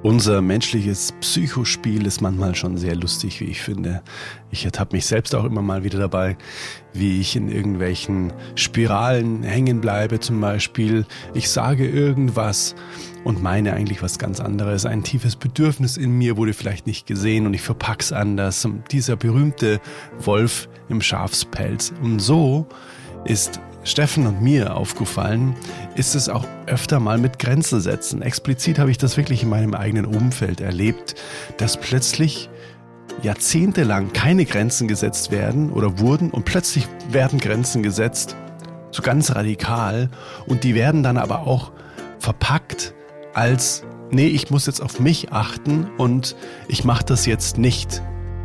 Unser menschliches Psychospiel ist manchmal schon sehr lustig, wie ich finde. Ich ertappe mich selbst auch immer mal wieder dabei, wie ich in irgendwelchen Spiralen hängen bleibe zum Beispiel. Ich sage irgendwas und meine eigentlich was ganz anderes. Ein tiefes Bedürfnis in mir wurde vielleicht nicht gesehen und ich verpack's anders. Dieser berühmte Wolf im Schafspelz. Und so ist Steffen und mir aufgefallen, ist es auch öfter mal mit Grenzen setzen. Explizit habe ich das wirklich in meinem eigenen Umfeld erlebt, dass plötzlich jahrzehntelang keine Grenzen gesetzt werden oder wurden und plötzlich werden Grenzen gesetzt, so ganz radikal, und die werden dann aber auch verpackt als, nee, ich muss jetzt auf mich achten und ich mache das jetzt nicht.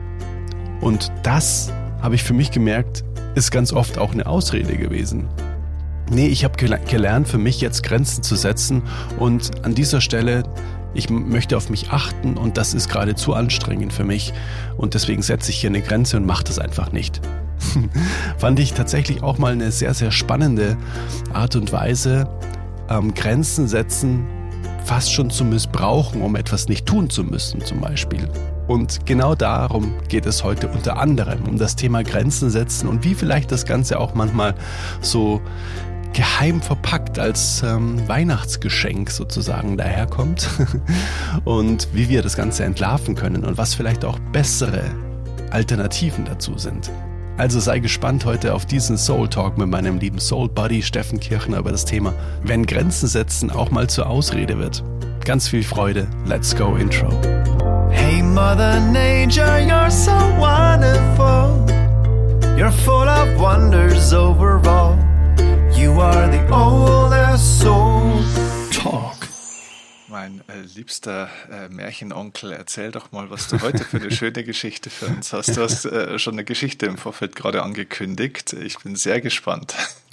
Und das habe ich für mich gemerkt, ist ganz oft auch eine Ausrede gewesen. Nee, ich habe gelernt, für mich jetzt Grenzen zu setzen und an dieser Stelle, ich möchte auf mich achten und das ist gerade zu anstrengend für mich und deswegen setze ich hier eine Grenze und mache das einfach nicht. Fand ich tatsächlich auch mal eine sehr, sehr spannende Art und Weise, Grenzen setzen fast schon zu missbrauchen, um etwas nicht tun zu müssen zum Beispiel. Und genau darum geht es heute unter anderem, um das Thema Grenzen setzen und wie vielleicht das Ganze auch manchmal so geheim verpackt als Weihnachtsgeschenk sozusagen daherkommt und wie wir das Ganze entlarven können und was vielleicht auch bessere Alternativen dazu sind. Also sei gespannt heute auf diesen Soul Talk mit meinem lieben Soul Buddy Steffen Kirchner über das Thema, wenn Grenzen setzen auch mal zur Ausrede wird. Ganz viel Freude. Let's go Intro. Hey Mother Nature, you're so wonderful. You're full of wonders overall. You are the oldest soul. Talk. Mein liebster Märchenonkel, erzähl doch mal, was du heute für eine schöne Geschichte für uns hast. Du hast schon eine Geschichte im Vorfeld gerade angekündigt. Ich bin sehr gespannt.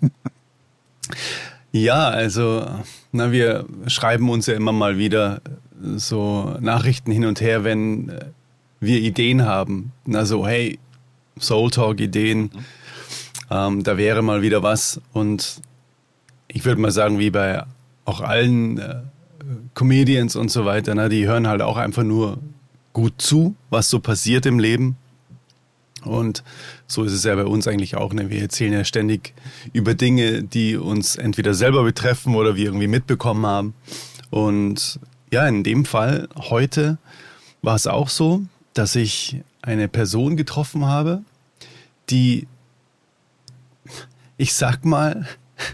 Ja, also wir schreiben uns ja immer mal wieder so Nachrichten hin und her, wenn wir Ideen haben. Also hey, Soul Talk Ideen, da wäre mal wieder was. Und ich würde mal sagen, wie bei auch allen Comedians und so weiter, die hören halt auch einfach nur gut zu, was so passiert im Leben. Und so ist es ja bei uns eigentlich auch. Wir erzählen ja ständig über Dinge, die uns entweder selber betreffen oder wir irgendwie mitbekommen haben. Und ja, in dem Fall heute war es auch so, dass ich eine Person getroffen habe, die, ich sag mal,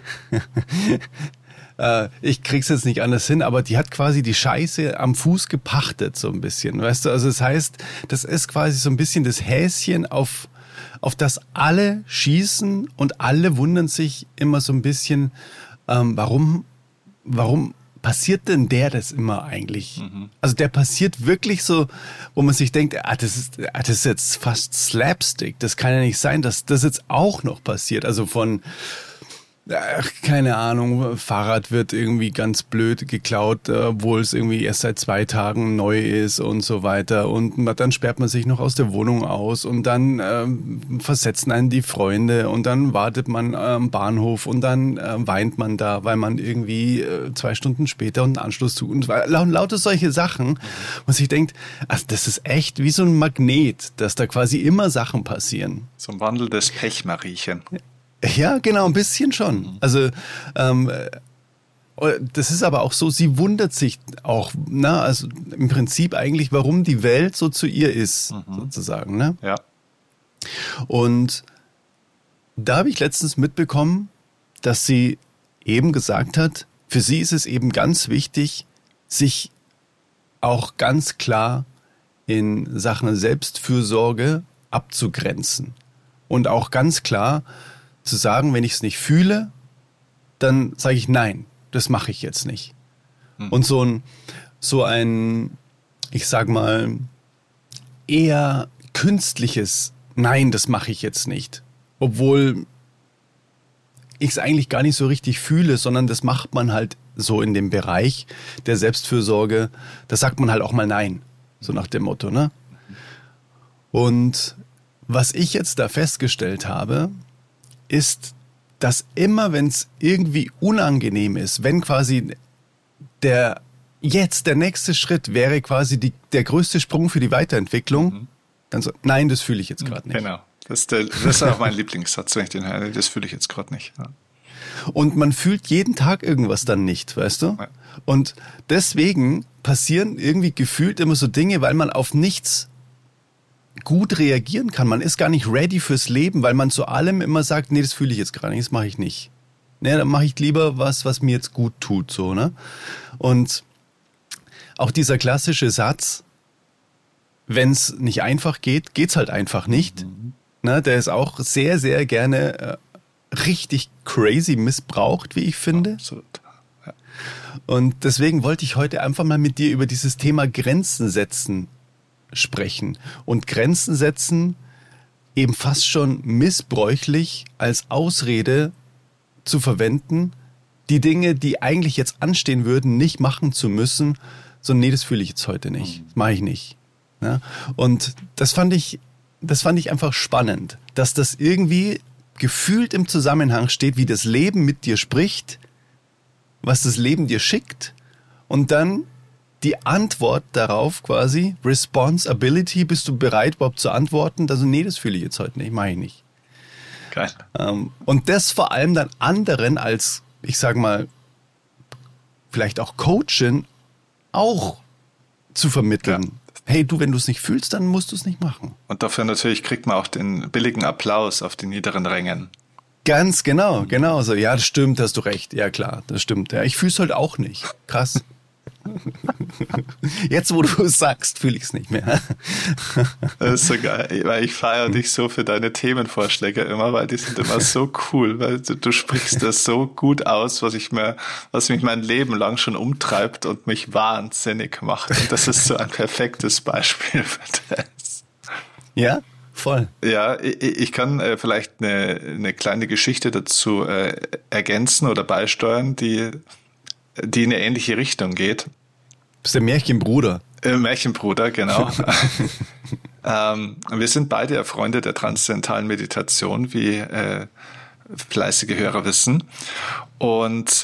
ich krieg's jetzt nicht anders hin, aber die hat quasi die Scheiße am Fuß gepachtet, so ein bisschen, weißt du? Also das heißt, das ist quasi so ein bisschen das Häschen, auf das alle schießen und alle wundern sich immer so ein bisschen, warum passiert denn der das immer eigentlich? Also der passiert wirklich so, wo man sich denkt, das ist jetzt fast Slapstick, das kann ja nicht sein, dass das jetzt auch noch passiert. Also von keine Ahnung, Fahrrad wird irgendwie ganz blöd geklaut, obwohl es irgendwie erst seit 2 Tagen neu ist und so weiter. Und dann sperrt man sich noch aus der Wohnung aus und dann versetzen einen die Freunde und dann wartet man am Bahnhof und dann weint man da, weil man irgendwie 2 Stunden später einen Anschluss zu und lauter solche Sachen, wo sich denkt, also das ist echt wie so ein Magnet, dass da quasi immer Sachen passieren. So ein wandelndes Pechmariechen. Ja, genau, ein bisschen schon. Also das ist aber auch so, sie wundert sich auch, also im Prinzip eigentlich, warum die Welt so zu ihr ist, sozusagen. Ne? Ja. Und da habe ich letztens mitbekommen, dass sie eben gesagt hat, für sie ist es eben ganz wichtig, sich auch ganz klar in Sachen Selbstfürsorge abzugrenzen. Und auch ganz klar zu sagen, wenn ich es nicht fühle, dann sage ich nein, das mache ich jetzt nicht. Und so ein, ich sag mal, eher künstliches Nein, das mache ich jetzt nicht. Obwohl ich es eigentlich gar nicht so richtig fühle, sondern das macht man halt so in dem Bereich der Selbstfürsorge, da sagt man halt auch mal nein, so nach dem Motto, ne? Und was ich jetzt da festgestellt habe, ist, dass immer, wenn es irgendwie unangenehm ist, wenn quasi der jetzt der nächste Schritt wäre quasi der größte Sprung für die Weiterentwicklung, dann so, nein, das fühle ich jetzt gerade nicht. Genau. Das ist auch mein Lieblingssatz, wenn ich den höre. Das fühle ich jetzt gerade nicht. Ja. Und man fühlt jeden Tag irgendwas dann nicht, weißt du? Ja. Und deswegen passieren irgendwie gefühlt immer so Dinge, weil man auf nichts gut reagieren kann. Man ist gar nicht ready fürs Leben, weil man zu allem immer sagt, nee, das fühle ich jetzt gerade nicht, das mache ich nicht. Nee, dann mache ich lieber was mir jetzt gut tut, so, ne? Und auch dieser klassische Satz, wenn es nicht einfach geht, geht's halt einfach nicht. Ne, der ist auch sehr, sehr gerne richtig crazy missbraucht, wie ich finde. Absolut. Ja. Und deswegen wollte ich heute einfach mal mit dir über dieses Thema Grenzen setzen sprechen. Und Grenzen setzen eben fast schon missbräuchlich als Ausrede zu verwenden, die Dinge, die eigentlich jetzt anstehen würden, nicht machen zu müssen, so, nee, das fühle ich jetzt heute nicht. Das mache ich nicht. Ja? Und das fand ich einfach spannend, dass das irgendwie gefühlt im Zusammenhang steht, wie das Leben mit dir spricht, was das Leben dir schickt und dann die Antwort darauf quasi, Responsibility, bist du bereit überhaupt zu antworten? Also nee, das fühle ich jetzt heute nicht, mache ich nicht. Geil. Und das vor allem dann anderen als, ich sag mal, vielleicht auch Coachin auch zu vermitteln. Ja. Hey, du, wenn du es nicht fühlst, dann musst du es nicht machen. Und dafür natürlich kriegt man auch den billigen Applaus auf den niederen Rängen. Ganz genau, genau so. Ja, das stimmt, hast du recht. Ja, klar, das stimmt. Ja, ich fühle es halt auch nicht. Krass. Jetzt, wo du es sagst, fühle ich es nicht mehr. Das ist so geil, weil ich feiere dich so für deine Themenvorschläge immer, weil die sind immer so cool, weil du sprichst das so gut aus, was mich mein Leben lang schon umtreibt und mich wahnsinnig macht. Und das ist so ein perfektes Beispiel für das. Ja, voll. Ja, ich kann vielleicht eine kleine Geschichte dazu ergänzen oder beisteuern, die in eine ähnliche Richtung geht. Du bist der Märchenbruder. Märchenbruder, genau. Wir sind beide ja Freunde der transzendentalen Meditation, wie fleißige Hörer wissen. Und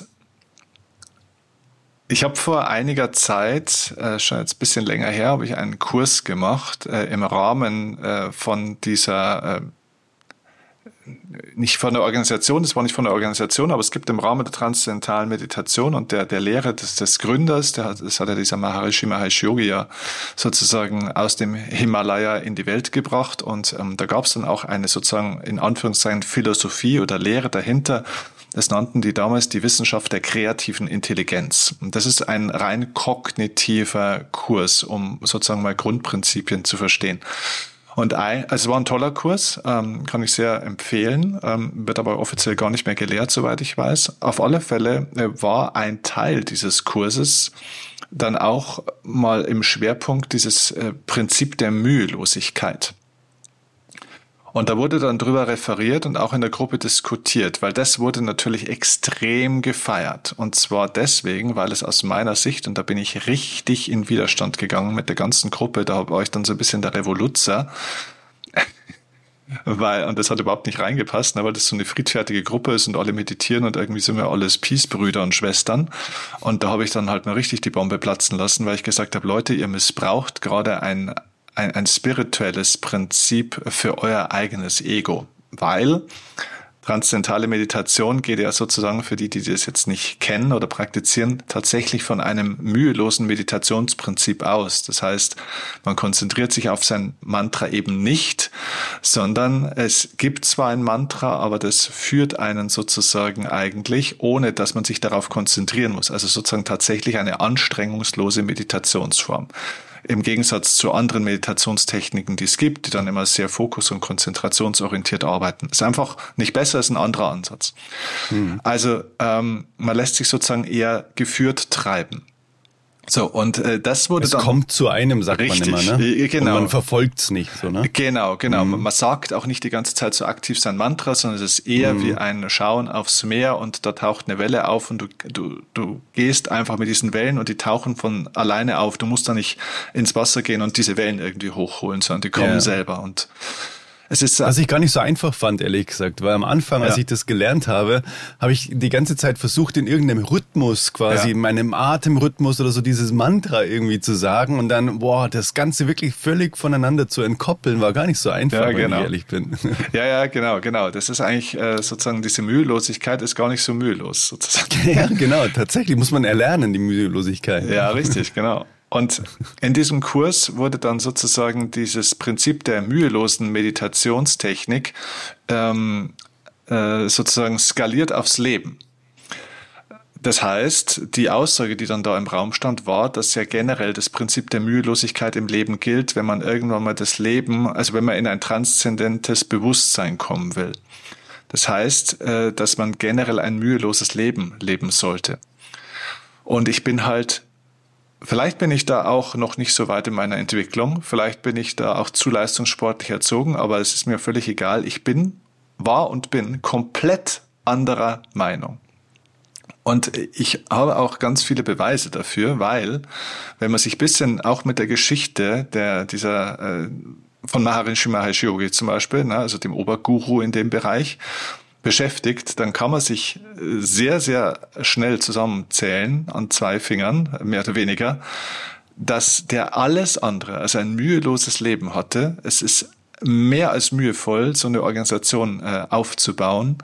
ich habe vor einiger Zeit, schon jetzt ein bisschen länger her, habe ich einen Kurs gemacht im Rahmen von dieser nicht von der Organisation, das war nicht von der Organisation, aber es gibt im Rahmen der transzendentalen Meditation und der Lehre des Gründers, das hat ja dieser Maharishi Mahesh Yogi ja sozusagen aus dem Himalaya in die Welt gebracht und da gab es dann auch eine sozusagen in Anführungszeichen Philosophie oder Lehre dahinter. Das nannten die damals die Wissenschaft der kreativen Intelligenz. Und das ist ein rein kognitiver Kurs, um sozusagen mal Grundprinzipien zu verstehen. Und es war ein toller Kurs, kann ich sehr empfehlen, wird aber offiziell gar nicht mehr gelehrt, soweit ich weiß. Auf alle Fälle war ein Teil dieses Kurses dann auch mal im Schwerpunkt dieses Prinzip der Mühelosigkeit. Und da wurde dann drüber referiert und auch in der Gruppe diskutiert, weil das wurde natürlich extrem gefeiert. Und zwar deswegen, weil es aus meiner Sicht, und da bin ich richtig in Widerstand gegangen mit der ganzen Gruppe, da war ich dann so ein bisschen der Revoluzer, und das hat überhaupt nicht reingepasst, weil das so eine friedfertige Gruppe ist und alle meditieren und irgendwie sind wir alles Peace-Brüder und Schwestern. Und da habe ich dann halt mal richtig die Bombe platzen lassen, weil ich gesagt habe, Leute, ihr missbraucht gerade ein spirituelles Prinzip für euer eigenes Ego, weil transzendentale Meditation geht ja sozusagen für die das jetzt nicht kennen oder praktizieren, tatsächlich von einem mühelosen Meditationsprinzip aus. Das heißt, man konzentriert sich auf sein Mantra eben nicht, sondern es gibt zwar ein Mantra, aber das führt einen sozusagen eigentlich, ohne dass man sich darauf konzentrieren muss. Also sozusagen tatsächlich eine anstrengungslose Meditationsform. Im Gegensatz zu anderen Meditationstechniken, die es gibt, die dann immer sehr fokus- und konzentrationsorientiert arbeiten. Ist einfach nicht besser, ist ein anderer Ansatz. Also man lässt sich sozusagen eher geführt treiben. So, und das wurde dann... Es kommt zu einem, sagt richtig, man immer, ne? Genau. Und man verfolgt es nicht, so, ne? Genau. Man sagt auch nicht die ganze Zeit so aktiv sein Mantra, sondern es ist eher wie ein Schauen aufs Meer und da taucht eine Welle auf und du gehst einfach mit diesen Wellen und die tauchen von alleine auf. Du musst da nicht ins Wasser gehen und diese Wellen irgendwie hochholen, sondern die kommen selber. Und Es ist, was ich gar nicht so einfach fand, ehrlich gesagt, weil am Anfang, als ich das gelernt habe, habe ich die ganze Zeit versucht, in irgendeinem Rhythmus quasi, in meinem Atemrhythmus oder so dieses Mantra irgendwie zu sagen und dann, das Ganze wirklich völlig voneinander zu entkoppeln, war gar nicht so einfach, wenn ich ehrlich bin. Ja, genau. Das ist eigentlich sozusagen, diese Mühelosigkeit ist gar nicht so mühelos sozusagen. Ja, genau. Tatsächlich muss man erlernen, die Mühelosigkeit. Ja, richtig, genau. Und in diesem Kurs wurde dann sozusagen dieses Prinzip der mühelosen Meditationstechnik sozusagen skaliert aufs Leben. Das heißt, die Aussage, die dann da im Raum stand, war, dass ja generell das Prinzip der Mühelosigkeit im Leben gilt, wenn man irgendwann mal das Leben, also wenn man in ein transzendentes Bewusstsein kommen will. Das heißt, dass man generell ein müheloses Leben leben sollte. Und vielleicht bin ich da auch noch nicht so weit in meiner Entwicklung, vielleicht bin ich da auch zu leistungssportlich erzogen, aber es ist mir völlig egal. Ich war und bin komplett anderer Meinung. Und ich habe auch ganz viele Beweise dafür, weil, wenn man sich ein bisschen auch mit der Geschichte von Maharishi Mahesh Yogi zum Beispiel, also dem Oberguru in dem Bereich, beschäftigt, dann kann man sich sehr, sehr schnell zusammenzählen an 2 Fingern, mehr oder weniger, dass der alles andere, also ein müheloses Leben hatte. Es ist mehr als mühevoll, so eine Organisation aufzubauen,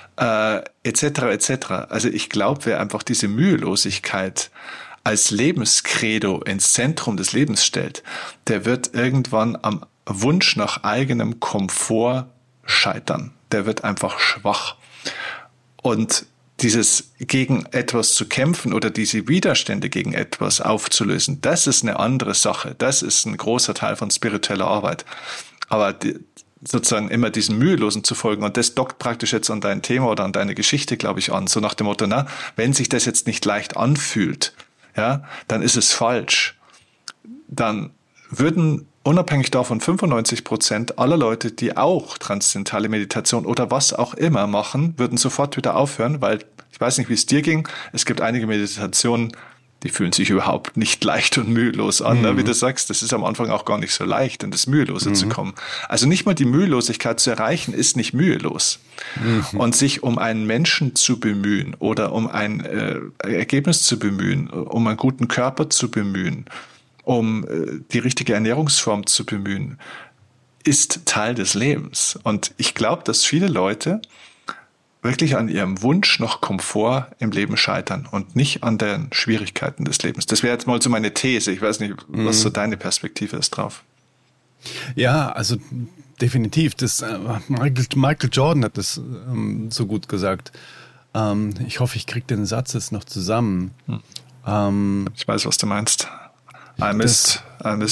etc. Also ich glaube, wer einfach diese Mühelosigkeit als Lebenskredo ins Zentrum des Lebens stellt, der wird irgendwann am Wunsch nach eigenem Komfort scheitern. Der wird einfach schwach. Und dieses gegen etwas zu kämpfen oder diese Widerstände gegen etwas aufzulösen, das ist eine andere Sache. Das ist ein großer Teil von spiritueller Arbeit. Aber sozusagen immer diesem Mühelosen zu folgen, und das dockt praktisch jetzt an dein Thema oder an deine Geschichte, glaube ich, an. So nach dem Motto, wenn sich das jetzt nicht leicht anfühlt, dann ist es falsch. Dann würden unabhängig davon 95% aller Leute, die auch transzendentale Meditation oder was auch immer machen, würden sofort wieder aufhören, weil, ich weiß nicht, wie es dir ging, es gibt einige Meditationen, die fühlen sich überhaupt nicht leicht und mühelos an. Wie du sagst, das ist am Anfang auch gar nicht so leicht, in das Mühelose zu kommen. Also nicht mal die Mühelosigkeit zu erreichen, ist nicht mühelos. Und sich um einen Menschen zu bemühen oder um ein Ergebnis zu bemühen, um einen guten Körper zu bemühen, um die richtige Ernährungsform zu bemühen, ist Teil des Lebens. Und ich glaube, dass viele Leute wirklich an ihrem Wunsch nach Komfort im Leben scheitern und nicht an den Schwierigkeiten des Lebens. Das wäre jetzt mal so meine These. Ich weiß nicht, was so deine Perspektive ist drauf. Ja, also definitiv. Michael Jordan hat das so gut gesagt. Ich hoffe, ich kriege den Satz jetzt noch zusammen. Ich weiß, was du meinst. I missed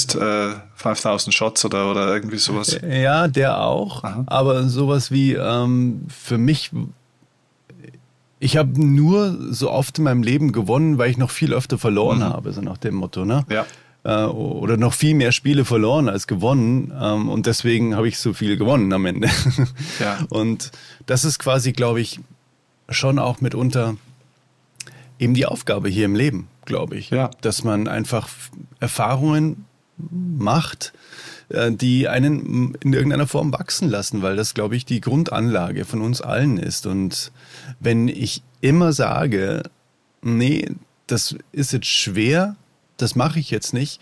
5000 Shots oder irgendwie sowas. Ja, der auch. Aha. Aber sowas wie für mich, ich habe nur so oft in meinem Leben gewonnen, weil ich noch viel öfter verloren habe, so nach dem Motto, ne? Ja. Oder noch viel mehr Spiele verloren als gewonnen. Und deswegen habe ich so viel gewonnen am Ende. Ja. Und das ist quasi, glaube ich, schon auch mitunter eben die Aufgabe hier im Leben, glaube ich. Ja. Dass man einfach Erfahrungen macht, die einen in irgendeiner Form wachsen lassen, weil das, glaube ich, die Grundanlage von uns allen ist. Und wenn ich immer sage, nee, das ist jetzt schwer, das mache ich jetzt nicht,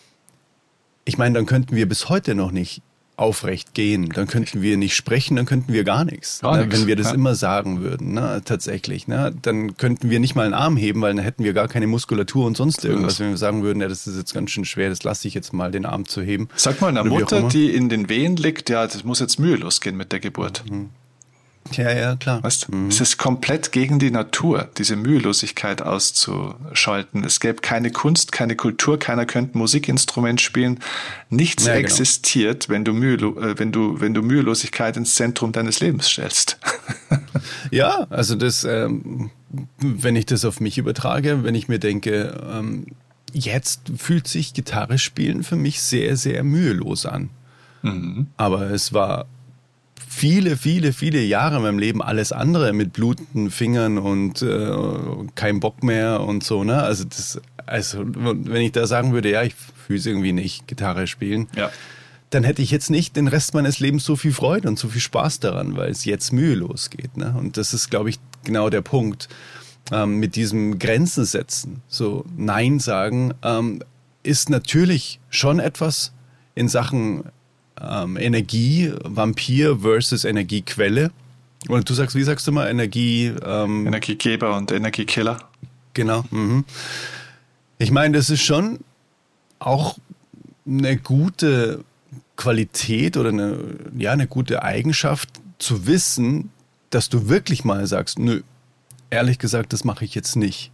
ich meine, dann könnten wir bis heute noch nicht aufrecht gehen, dann könnten wir nicht sprechen, dann könnten wir gar nichts. Wenn wir das immer sagen würden, tatsächlich. Dann könnten wir nicht mal einen Arm heben, weil dann hätten wir gar keine Muskulatur und sonst irgendwas. Wenn wir sagen würden, das ist jetzt ganz schön schwer, das lasse ich jetzt mal, den Arm zu heben. Sag mal einer Mutter, die in den Wehen liegt, das muss jetzt mühelos gehen mit der Geburt. Ja, klar. Weißt du, es ist komplett gegen die Natur, diese Mühelosigkeit auszuschalten. Es gäbe keine Kunst, keine Kultur, keiner könnte Musikinstrument spielen. Nichts existiert, wenn du Mühelosigkeit ins Zentrum deines Lebens stellst. Ja, also das, wenn ich das auf mich übertrage, wenn ich mir denke, jetzt fühlt sich Gitarre spielen für mich sehr, sehr mühelos an. Aber es war viele, viele, viele Jahre in meinem Leben alles andere mit blutenden Fingern und kein Bock mehr und so, ne? Also wenn ich da sagen würde, ja, ich fühle es irgendwie nicht, Gitarre spielen, dann hätte ich jetzt nicht den Rest meines Lebens so viel Freude und so viel Spaß daran, weil es jetzt mühelos geht. Ne? Und das ist, glaube ich, genau der Punkt mit diesem Grenzen setzen. So Nein sagen ist natürlich schon etwas in Sachen Energie, Vampir versus Energiequelle. Und du sagst, wie sagst du mal, Energiegeber und Energiekiller. Genau. Mhm. Ich meine, das ist schon auch eine gute Qualität oder eine gute Eigenschaft zu wissen, dass du wirklich mal sagst, nö, ehrlich gesagt, das mache ich jetzt nicht.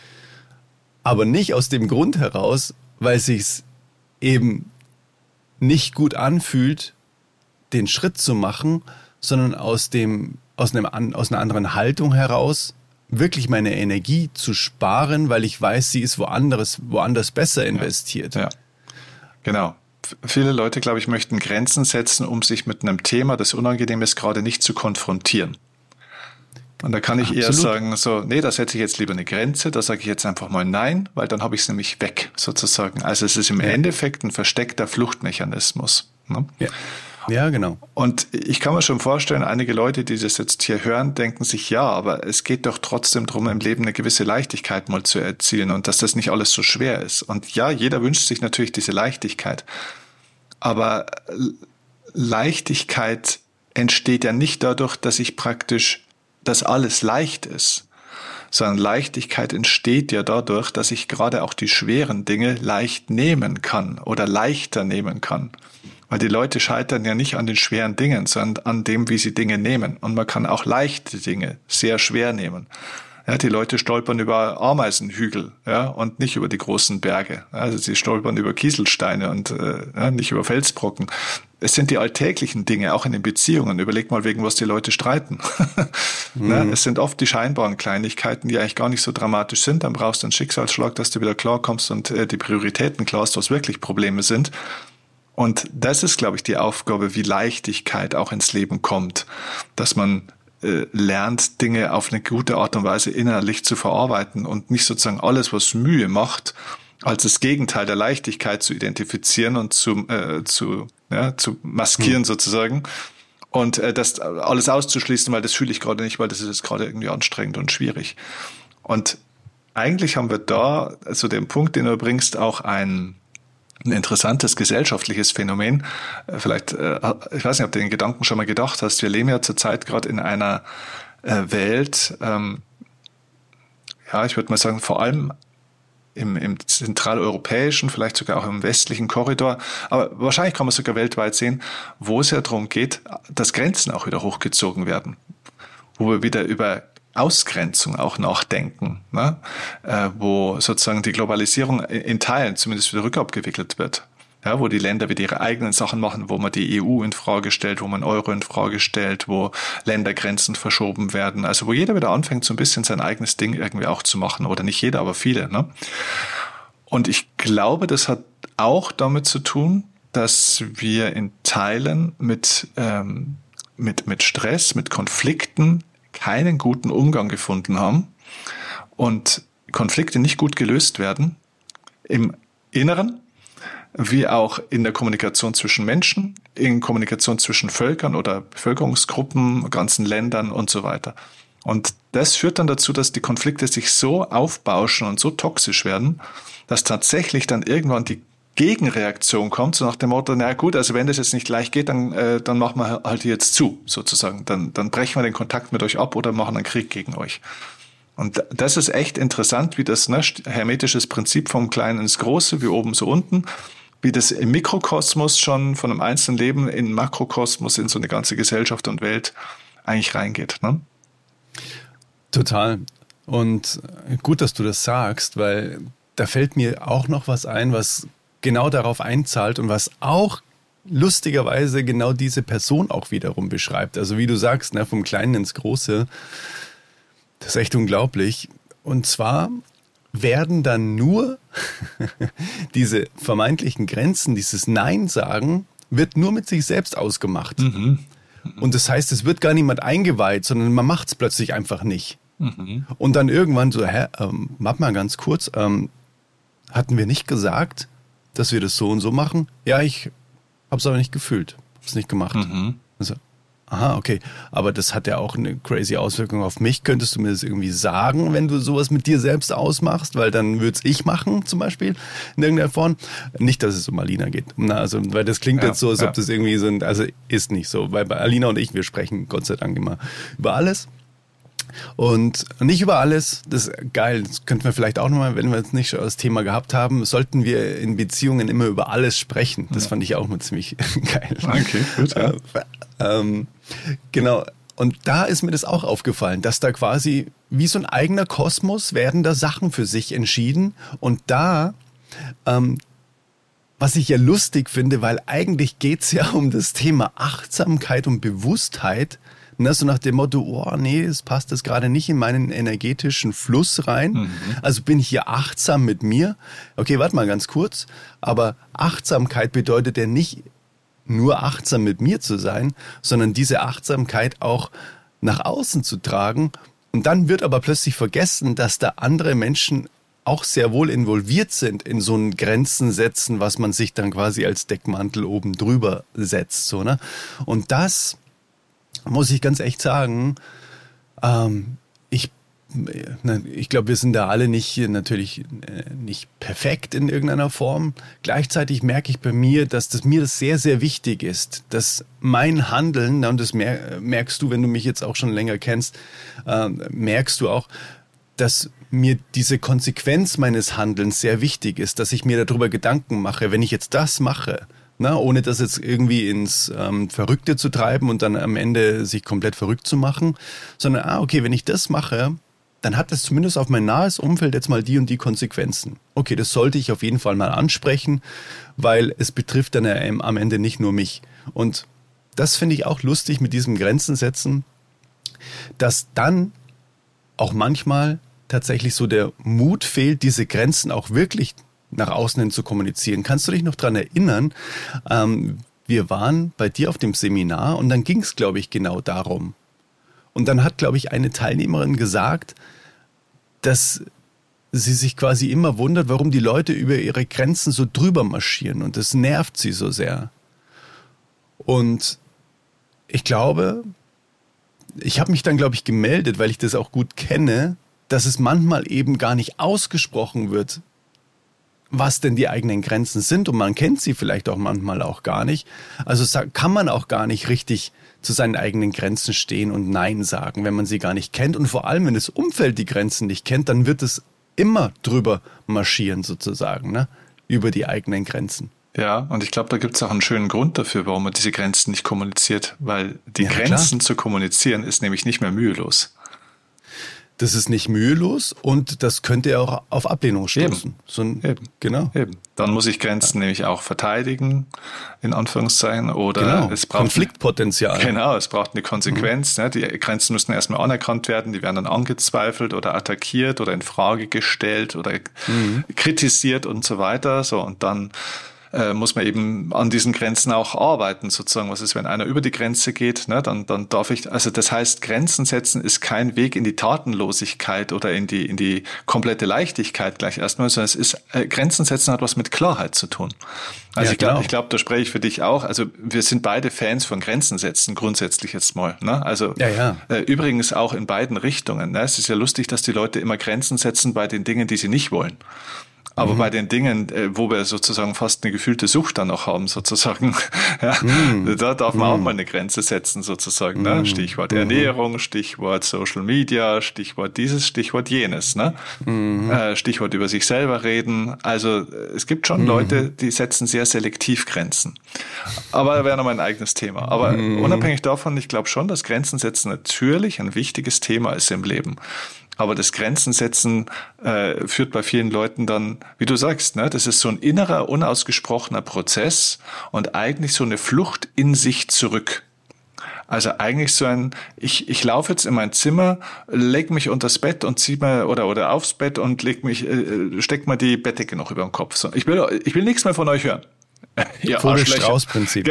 Aber nicht aus dem Grund heraus, weil es sich eben nicht gut anfühlt, den Schritt zu machen, sondern aus einer anderen Haltung heraus, wirklich meine Energie zu sparen, weil ich weiß, sie ist woanders besser investiert. Ja, genau. Viele Leute, glaube ich, möchten Grenzen setzen, um sich mit einem Thema, das unangenehm ist, gerade nicht zu konfrontieren. Und da kann ich eher sagen, so, nee, da setze ich jetzt lieber eine Grenze, da sage ich jetzt einfach mal nein, weil dann habe ich es nämlich weg, sozusagen. Also es ist im Endeffekt ein versteckter Fluchtmechanismus. Ne? Ja, genau. Und ich kann mir schon vorstellen, einige Leute, die das jetzt hier hören, denken sich, ja, aber es geht doch trotzdem darum, im Leben eine gewisse Leichtigkeit mal zu erzielen und dass das nicht alles so schwer ist. Und ja, jeder wünscht sich natürlich diese Leichtigkeit. Aber Leichtigkeit entsteht ja nicht dadurch, dass alles leicht ist, sondern Leichtigkeit entsteht ja dadurch, dass ich gerade auch die schweren Dinge leicht nehmen kann oder leichter nehmen kann. Weil die Leute scheitern ja nicht an den schweren Dingen, sondern an dem, wie sie Dinge nehmen. Und man kann auch leichte Dinge sehr schwer nehmen. Ja, die Leute stolpern über Ameisenhügel, ja, und nicht über die großen Berge. Also sie stolpern über Kieselsteine und nicht über Felsbrocken. Es sind die alltäglichen Dinge, auch in den Beziehungen. Überleg mal, wegen was die Leute streiten. Es sind oft die scheinbaren Kleinigkeiten, die eigentlich gar nicht so dramatisch sind. Dann brauchst du einen Schicksalsschlag, dass du wieder klarkommst und die Prioritäten klarst, was wirklich Probleme sind. Und das ist, glaube ich, die Aufgabe, wie Leichtigkeit auch ins Leben kommt, dass man lernt, Dinge auf eine gute Art und Weise innerlich zu verarbeiten und nicht sozusagen alles, was Mühe macht, als das Gegenteil der Leichtigkeit zu identifizieren und zu maskieren sozusagen und das alles auszuschließen, weil das fühle ich gerade nicht, weil das ist jetzt gerade irgendwie anstrengend und schwierig. Und eigentlich haben wir da, also den Punkt, den du bringst, auch ein interessantes gesellschaftliches Phänomen. Vielleicht, ich weiß nicht, ob du den Gedanken schon mal gedacht hast, wir leben ja zurzeit gerade in einer Welt, ich würde mal sagen, vor allem im zentraleuropäischen, vielleicht sogar auch im westlichen Korridor, aber wahrscheinlich kann man sogar weltweit sehen, wo es ja darum geht, dass Grenzen auch wieder hochgezogen werden, wo wir wieder über Ausgrenzung auch nachdenken, ne? Wo sozusagen die Globalisierung in Teilen zumindest wieder rückabgewickelt wird, ja, wo die Länder wieder ihre eigenen Sachen machen, wo man die EU in Frage stellt, wo man Euro in Frage stellt, wo Ländergrenzen verschoben werden, also wo jeder wieder anfängt, so ein bisschen sein eigenes Ding irgendwie auch zu machen, oder nicht jeder, aber viele, ne? Und ich glaube, das hat auch damit zu tun, dass wir in Teilen mit Stress, mit Konflikten keinen guten Umgang gefunden haben und Konflikte nicht gut gelöst werden, im Inneren wie auch in der Kommunikation zwischen Menschen, in Kommunikation zwischen Völkern oder Bevölkerungsgruppen, ganzen Ländern und so weiter. Und das führt dann dazu, dass die Konflikte sich so aufbauschen und so toxisch werden, dass tatsächlich dann irgendwann die Gegenreaktion kommt, so nach dem Motto, na gut, also wenn das jetzt nicht gleich geht, dann machen wir halt jetzt zu, sozusagen. Dann brechen wir den Kontakt mit euch ab oder machen einen Krieg gegen euch. Und das ist echt interessant, wie das hermetisches Prinzip vom Kleinen ins Große, wie oben so unten, wie das im Mikrokosmos schon von einem einzelnen Leben in den Makrokosmos, in so eine ganze Gesellschaft und Welt eigentlich reingeht. Ne? Total. Und gut, dass du das sagst, weil da fällt mir auch noch was ein, was genau darauf einzahlt und was auch lustigerweise genau diese Person auch wiederum beschreibt. Also wie du sagst, ne, vom Kleinen ins Große, das ist echt unglaublich. Und zwar werden dann nur diese vermeintlichen Grenzen, dieses Nein sagen, wird nur mit sich selbst ausgemacht. Mhm. Und das heißt, es wird gar niemand eingeweiht, sondern man macht es plötzlich einfach nicht. Mhm. Und dann irgendwann so, warte mal ganz kurz, hatten wir nicht gesagt, dass wir das so und so machen? Ja, ich hab's aber nicht gefühlt, hab's nicht gemacht. Also, aha, okay, aber das hat ja auch eine crazy Auswirkung auf mich. Könntest du mir das irgendwie sagen, wenn du sowas mit dir selbst ausmachst? Weil dann würde es ich machen, zum Beispiel, in irgendeiner Form. Nicht, dass es um Alina geht. Na, also, weil das klingt jetzt so, als ob das irgendwie so also ist nicht so. Weil bei Alina und ich, wir sprechen Gott sei Dank immer über alles. Und nicht über alles, das ist geil, das könnten wir vielleicht auch nochmal, wenn wir jetzt nicht schon das Thema gehabt haben, sollten wir in Beziehungen immer über alles sprechen. Das fand ich auch mal ziemlich geil. Okay, gut. Ja. Genau, und da ist mir das auch aufgefallen, dass da quasi wie so ein eigener Kosmos werden da Sachen für sich entschieden und da, was ich ja lustig finde, weil eigentlich geht's ja um das Thema Achtsamkeit und Bewusstheit, ne, so nach dem Motto, oh nee, es passt das gerade nicht in meinen energetischen Fluss rein. Also bin ich hier achtsam mit mir. Okay, warte mal ganz kurz. Aber Achtsamkeit bedeutet ja nicht nur achtsam mit mir zu sein, sondern diese Achtsamkeit auch nach außen zu tragen. Und dann wird aber plötzlich vergessen, dass da andere Menschen auch sehr wohl involviert sind in so ein Grenzen setzen, was man sich dann quasi als Deckmantel oben drüber setzt. So, ne? Und das muss ich ganz echt sagen, ich glaube, wir sind da alle natürlich nicht perfekt in irgendeiner Form. Gleichzeitig merke ich bei mir, dass mir das sehr, sehr wichtig ist, dass mein Handeln, und das merkst du, wenn du mich jetzt auch schon länger kennst, merkst du auch, dass mir diese Konsequenz meines Handelns sehr wichtig ist, dass ich mir darüber Gedanken mache, wenn ich jetzt das mache, na, ohne das jetzt irgendwie ins Verrückte zu treiben und dann am Ende sich komplett verrückt zu machen, sondern, okay, wenn ich das mache, dann hat das zumindest auf mein nahes Umfeld jetzt mal die und die Konsequenzen. Okay, das sollte ich auf jeden Fall mal ansprechen, weil es betrifft dann am Ende nicht nur mich. Und das finde ich auch lustig mit diesem Grenzen setzen, dass dann auch manchmal tatsächlich so der Mut fehlt, diese Grenzen auch wirklich nach außen hin zu kommunizieren. Kannst du dich noch dran erinnern? Wir waren bei dir auf dem Seminar und dann ging es, glaube ich, genau darum. Und dann hat, glaube ich, eine Teilnehmerin gesagt, dass sie sich quasi immer wundert, warum die Leute über ihre Grenzen so drüber marschieren. Und das nervt sie so sehr. Und ich glaube, ich habe mich dann, glaube ich, gemeldet, weil ich das auch gut kenne, dass es manchmal eben gar nicht ausgesprochen wird, was denn die eigenen Grenzen sind. Und man kennt sie vielleicht auch manchmal auch gar nicht. Also kann man auch gar nicht richtig zu seinen eigenen Grenzen stehen und Nein sagen, wenn man sie gar nicht kennt. Und vor allem, wenn das Umfeld die Grenzen nicht kennt, dann wird es immer drüber marschieren sozusagen, ne? Über die eigenen Grenzen. Ja, und ich glaube, da gibt es auch einen schönen Grund dafür, warum man diese Grenzen nicht kommuniziert, weil die Grenzen zu kommunizieren ist nämlich nicht mehr mühelos. Das ist nicht mühelos und das könnte ja auch auf Ablehnung stoßen. Eben. Genau. Eben. Dann muss ich Grenzen nämlich auch verteidigen, in Anführungszeichen, oder es braucht Konfliktpotenzial. Genau, es braucht eine Konsequenz. Ne? Die Grenzen müssen erstmal anerkannt werden, die werden dann angezweifelt oder attackiert oder in Frage gestellt oder kritisiert und so weiter. So, und dann muss man eben an diesen Grenzen auch arbeiten, sozusagen. Was ist, wenn einer über die Grenze geht, ne? Dann darf ich, also das heißt, Grenzen setzen ist kein Weg in die Tatenlosigkeit oder in die komplette Leichtigkeit gleich erstmal, sondern es ist, Grenzen setzen hat was mit Klarheit zu tun. Also ja, ich glaube, da spreche ich für dich auch. Also wir sind beide Fans von Grenzen setzen, grundsätzlich jetzt mal, ne? Also übrigens auch in beiden Richtungen, ne? Es ist ja lustig, dass die Leute immer Grenzen setzen bei den Dingen, die sie nicht wollen. Aber bei den Dingen, wo wir sozusagen fast eine gefühlte Sucht dann noch haben, sozusagen, da darf man auch mal eine Grenze setzen, sozusagen. Ne? Stichwort Ernährung, Stichwort Social Media, Stichwort dieses, Stichwort jenes. Ne? Stichwort über sich selber reden. Also es gibt schon Leute, die setzen sehr selektiv Grenzen. Aber das wäre noch mein eigenes Thema. Aber unabhängig davon, ich glaube schon, dass Grenzen setzen natürlich ein wichtiges Thema ist im Leben. Aber das Grenzen setzen führt bei vielen Leuten dann, wie du sagst, ne, das ist so ein innerer, unausgesprochener Prozess und eigentlich so eine Flucht in sich zurück. Also eigentlich so ein, ich laufe jetzt in mein Zimmer, leg mich unters Bett und zieh mir oder aufs Bett und steck mir die Bettdecke noch über den Kopf. So, ich will nichts mehr von euch hören. Ja, Vogel-Strauß-Prinzip.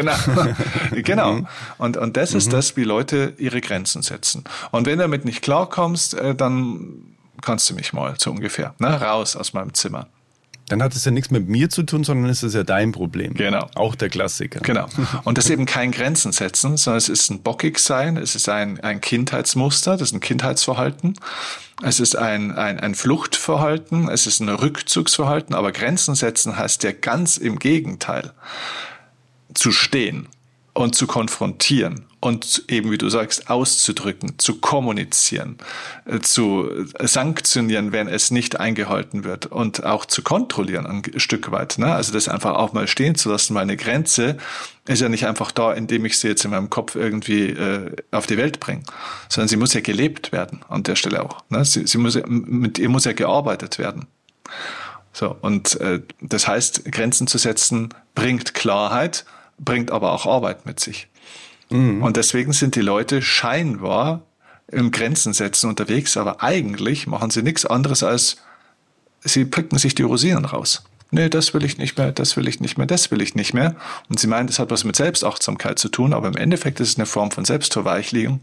Genau. Und das ist das, wie Leute ihre Grenzen setzen. Und wenn du damit nicht klarkommst, dann kannst du mich mal so ungefähr, ne, raus aus meinem Zimmer. Dann hat es ja nichts mit mir zu tun, sondern es ist ja dein Problem. Genau. Auch der Klassiker. Genau. Und das ist eben kein Grenzen setzen, sondern es ist ein Bockigsein, es ist ein Kindheitsmuster, das ist ein Kindheitsverhalten, es ist ein Fluchtverhalten, es ist ein Rückzugsverhalten, aber Grenzen setzen heißt ja ganz im Gegenteil. Zu stehen und zu konfrontieren und eben, wie du sagst, auszudrücken, zu kommunizieren, zu sanktionieren, wenn es nicht eingehalten wird und auch zu kontrollieren ein Stück weit. Ne? Also das einfach auch mal stehen zu lassen, weil eine Grenze ist ja nicht einfach da, indem ich sie jetzt in meinem Kopf irgendwie auf die Welt bringe, sondern sie muss ja gelebt werden an der Stelle auch. Ne? Mit ihr muss ja gearbeitet werden. So, und das heißt, Grenzen zu setzen bringt Klarheit, bringt aber auch Arbeit mit sich. Und deswegen sind die Leute scheinbar im Grenzen setzen unterwegs, aber eigentlich machen sie nichts anderes als, sie picken sich die Rosinen raus. Nee, das will ich nicht mehr, das will ich nicht mehr, das will ich nicht mehr. Und sie meinen, das hat was mit Selbstachtsamkeit zu tun, aber im Endeffekt ist es eine Form von Selbstverweichlichung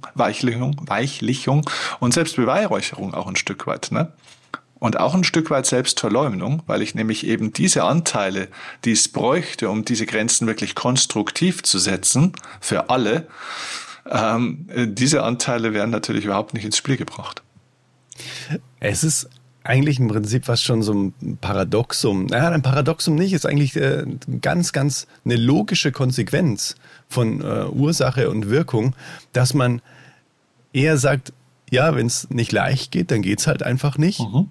und Selbstbeweihräucherung auch ein Stück weit, ne? Und auch ein Stück weit Selbstverleumdung, weil ich nämlich eben diese Anteile, die es bräuchte, um diese Grenzen wirklich konstruktiv zu setzen, für alle, diese Anteile werden natürlich überhaupt nicht ins Spiel gebracht. Es ist eigentlich im Prinzip fast schon so ein Paradoxum. Naja, ein Paradoxum nicht, ist eigentlich ganz eine logische Konsequenz von Ursache und Wirkung, dass man eher sagt, ja, wenn es nicht leicht geht, dann geht's halt einfach nicht. Mhm.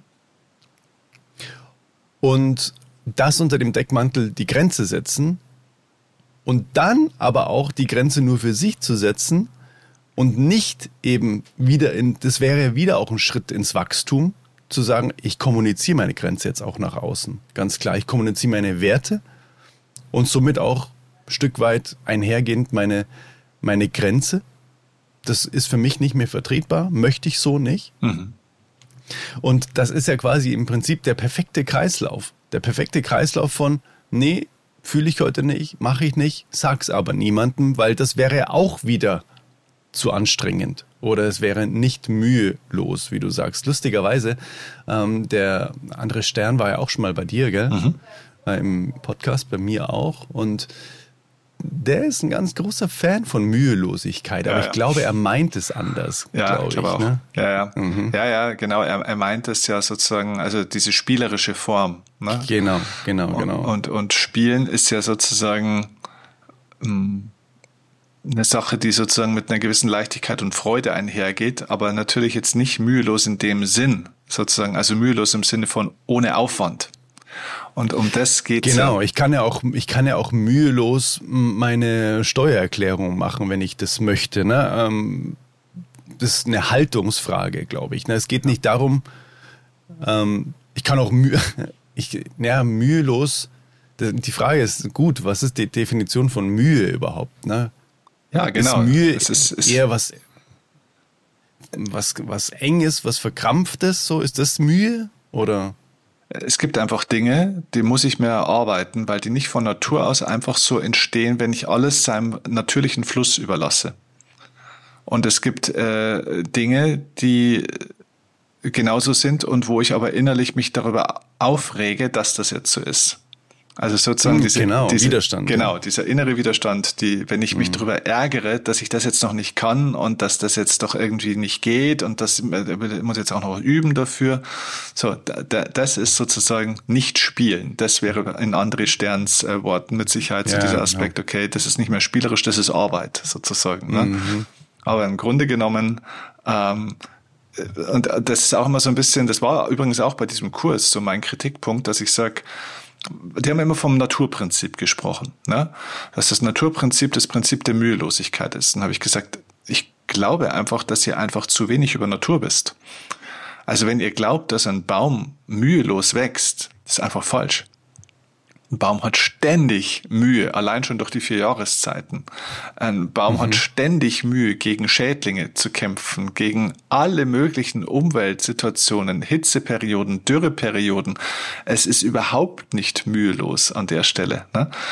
Und das unter dem Deckmantel die Grenze setzen und dann aber auch die Grenze nur für sich zu setzen und nicht eben wieder das wäre wieder auch ein Schritt ins Wachstum, zu sagen, ich kommuniziere meine Grenze jetzt auch nach außen. Ganz klar, ich kommuniziere meine Werte und somit auch ein Stück weit einhergehend meine Grenze. Das ist für mich nicht mehr vertretbar, möchte ich so nicht. Mhm. Und das ist ja quasi im Prinzip der perfekte Kreislauf. Der perfekte Kreislauf von, nee, fühle ich heute nicht, mache ich nicht, sag's aber niemandem, weil das wäre auch wieder zu anstrengend. Oder es wäre nicht mühelos, wie du sagst. Lustigerweise, der André Stern war ja auch schon mal bei dir, gell? Mhm. Im Podcast, bei mir auch. Und der ist ein ganz großer Fan von Mühelosigkeit, aber ich glaube, er meint es anders. Ja, ich glaube auch. Ne? Ja. Mhm. Ja, genau. Er meint es ja sozusagen, also diese spielerische Form. Ne? Genau. Und Spielen ist ja sozusagen eine Sache, die sozusagen mit einer gewissen Leichtigkeit und Freude einhergeht, aber natürlich jetzt nicht mühelos in dem Sinn, sozusagen, also mühelos im Sinne von ohne Aufwand. Und um das geht's. Genau, ich kann ja auch mühelos meine Steuererklärung machen, wenn ich das möchte. Ne? Das ist eine Haltungsfrage, glaube ich. Ne? Es geht nicht darum, ich kann auch mühelos. Die Frage ist gut, was ist die Definition von Mühe überhaupt? Ne? Ja, genau. Ist Mühe eher was Enges, was Verkrampftes? So ist das Mühe oder? Es gibt einfach Dinge, die muss ich mir erarbeiten, weil die nicht von Natur aus einfach so entstehen, wenn ich alles seinem natürlichen Fluss überlasse. Und es gibt Dinge, die genauso sind und wo ich aber innerlich mich darüber aufrege, dass das jetzt so ist. Also sozusagen dieser Widerstand. Genau, dieser innere Widerstand, wenn ich mich darüber ärgere, dass ich das jetzt noch nicht kann und dass das jetzt doch irgendwie nicht geht und das muss jetzt auch noch üben dafür. So, das ist sozusagen nicht spielen. Das wäre in André Sterns Worten mit Sicherheit so dieser Aspekt, okay, das ist nicht mehr spielerisch, das ist Arbeit sozusagen. Ne? Mhm. Aber im Grunde genommen, und das ist auch immer so ein bisschen, das war übrigens auch bei diesem Kurs so mein Kritikpunkt, dass ich sage, die haben immer vom Naturprinzip gesprochen, ne? Dass das Naturprinzip das Prinzip der Mühelosigkeit ist. Dann habe ich gesagt, ich glaube einfach, dass ihr einfach zu wenig über Natur wisst. Also wenn ihr glaubt, dass ein Baum mühelos wächst, ist einfach falsch. Ein Baum hat ständig Mühe, allein schon durch die 4 Jahreszeiten. Ein Baum hat ständig Mühe, gegen Schädlinge zu kämpfen, gegen alle möglichen Umweltsituationen, Hitzeperioden, Dürreperioden. Es ist überhaupt nicht mühelos an der Stelle. Ne?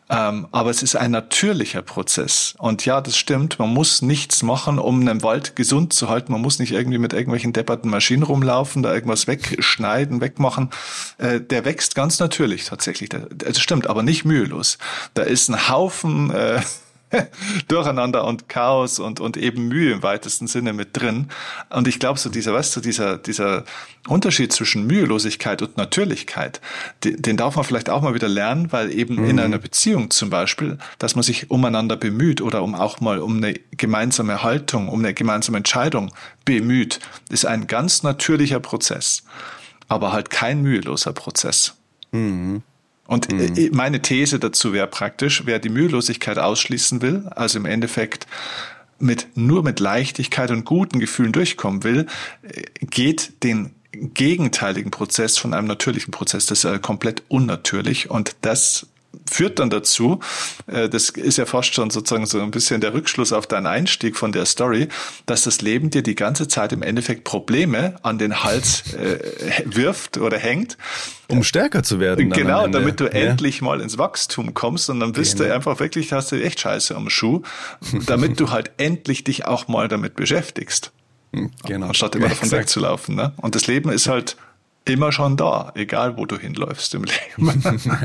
Aber es ist ein natürlicher Prozess. Und ja, das stimmt, man muss nichts machen, um einen Wald gesund zu halten. Man muss nicht irgendwie mit irgendwelchen depperten Maschinen rumlaufen, da irgendwas wegschneiden, wegmachen. Der wächst ganz natürlich tatsächlich. Das stimmt, aber nicht mühelos. Da ist ein Haufen Durcheinander und Chaos und eben Mühe im weitesten Sinne mit drin. Und ich glaube, so dieser Unterschied zwischen Mühelosigkeit und Natürlichkeit, den darf man vielleicht auch mal wieder lernen, weil eben in einer Beziehung zum Beispiel, dass man sich umeinander bemüht oder um eine gemeinsame Haltung, um eine gemeinsame Entscheidung bemüht, ist ein ganz natürlicher Prozess, aber halt kein müheloser Prozess. Und meine These dazu wäre praktisch, wer die Mühelosigkeit ausschließen will, also im Endeffekt nur mit Leichtigkeit und guten Gefühlen durchkommen will, geht den gegenteiligen Prozess von einem natürlichen Prozess. Das ist komplett unnatürlich und das führt dann dazu, das ist ja fast schon sozusagen so ein bisschen der Rückschluss auf deinen Einstieg von der Story, dass das Leben dir die ganze Zeit im Endeffekt Probleme an den Hals wirft oder hängt. Um stärker zu werden. Genau, damit du endlich mal ins Wachstum kommst und dann bist du einfach wirklich, hast du echt Scheiße am Schuh, damit du halt endlich dich auch mal damit beschäftigst. Genau. Anstatt immer davon wegzulaufen. Ne? Und das Leben ist halt immer schon da, egal wo du hinläufst im Leben.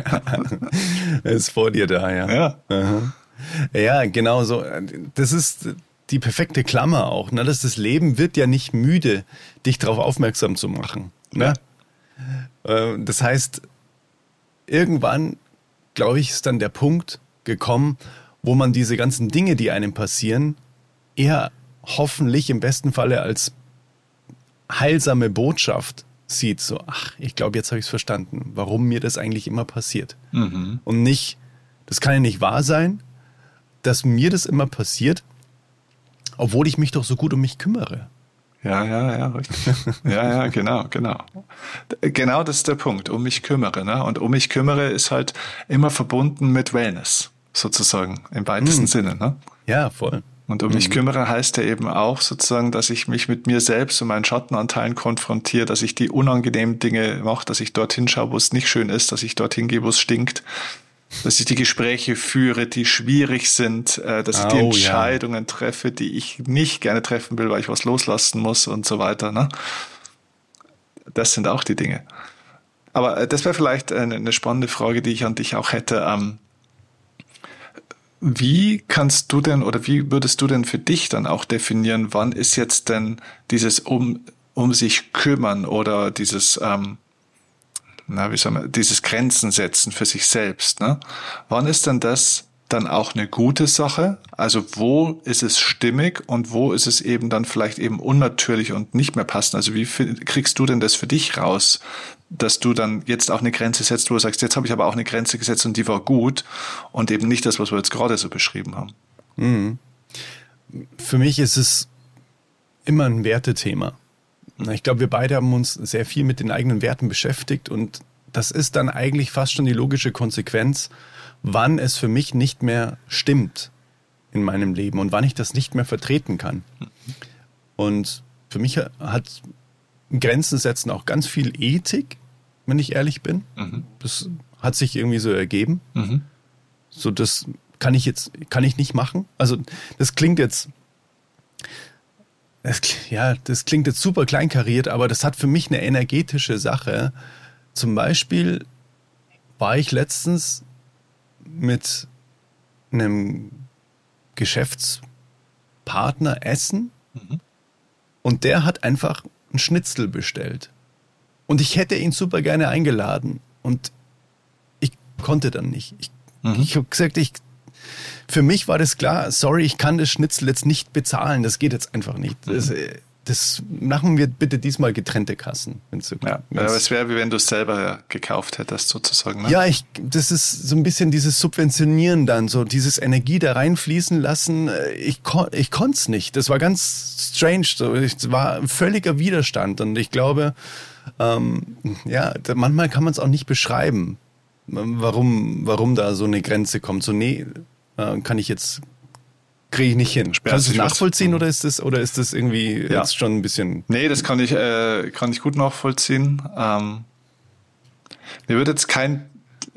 Er ist vor dir da, ja. Ja. Aha. Ja, genau so. Das ist die perfekte Klammer auch. Ne? Das Leben wird ja nicht müde, dich darauf aufmerksam zu machen. Ne? Ja. Das heißt, irgendwann, glaube ich, ist dann der Punkt gekommen, wo man diese ganzen Dinge, die einem passieren, eher hoffentlich im besten Falle als heilsame Botschaft sieht, so, ach, ich glaube, jetzt habe ich es verstanden, warum mir das eigentlich immer passiert. Und nicht, das kann ja nicht wahr sein, dass mir das immer passiert, obwohl ich mich doch so gut um mich kümmere. Ja, richtig. Ja, genau. Genau das ist der Punkt, um mich kümmere. Ne? Und um mich kümmere ist halt immer verbunden mit Wellness, sozusagen, im weitesten Sinne. Ne? Ja, voll. Und um mich kümmere heißt ja eben auch sozusagen, dass ich mich mit mir selbst und meinen Schattenanteilen konfrontiere, dass ich die unangenehmen Dinge mache, dass ich dorthin schaue, wo es nicht schön ist, dass ich dorthin gehe, wo es stinkt, dass ich die Gespräche führe, die schwierig sind, dass ich die Entscheidungen treffe, die ich nicht gerne treffen will, weil ich was loslassen muss und so weiter. Ne? Das sind auch die Dinge. Aber das wäre vielleicht eine spannende Frage, die ich an dich auch hätte. Wie kannst du denn oder wie würdest du denn für dich dann auch definieren, wann ist jetzt denn dieses um sich kümmern oder dieses dieses Grenzen setzen für sich selbst, ne? Wann ist denn das dann auch eine gute Sache? Also wo ist es stimmig und wo ist es eben dann vielleicht eben unnatürlich und nicht mehr passend? Also wie kriegst du denn das für dich raus, dass du dann jetzt auch eine Grenze setzt, wo du sagst, jetzt habe ich aber auch eine Grenze gesetzt und die war gut und eben nicht das, was wir jetzt gerade so beschrieben haben? Für mich ist es immer ein Wertethema. Ich glaube, wir beide haben uns sehr viel mit den eigenen Werten beschäftigt und das ist dann eigentlich fast schon die logische Konsequenz, wann es für mich nicht mehr stimmt in meinem Leben und wann ich das nicht mehr vertreten kann. Und für mich hat Grenzen setzen auch ganz viel Ethik, wenn ich ehrlich bin. Das hat sich irgendwie so ergeben. So, das kann ich nicht machen. Also das klingt jetzt super kleinkariert, aber das hat für mich eine energetische Sache. Zum Beispiel war ich letztens mit einem Geschäftspartner essen und der hat einfach einen Schnitzel bestellt. Und ich hätte ihn super gerne eingeladen und ich konnte dann nicht. Ich habe gesagt, für mich war das klar, sorry, ich kann das Schnitzel jetzt nicht bezahlen, das geht jetzt einfach nicht. Das machen wir bitte diesmal getrennte Kassen. Aber es wäre, wie wenn du es selber gekauft hättest, sozusagen. Ne? Ja, das ist so ein bisschen dieses Subventionieren dann, so dieses Energie da reinfließen lassen. Ich konnte es nicht. Das war ganz strange. So. Es war ein völliger Widerstand. Und ich glaube, manchmal kann man es auch nicht beschreiben, warum da so eine Grenze kommt. So, kriege ich nicht hin. Kannst du es nachvollziehen oder ist das irgendwie jetzt schon ein bisschen... Nee, das kann ich gut nachvollziehen. Mir wird jetzt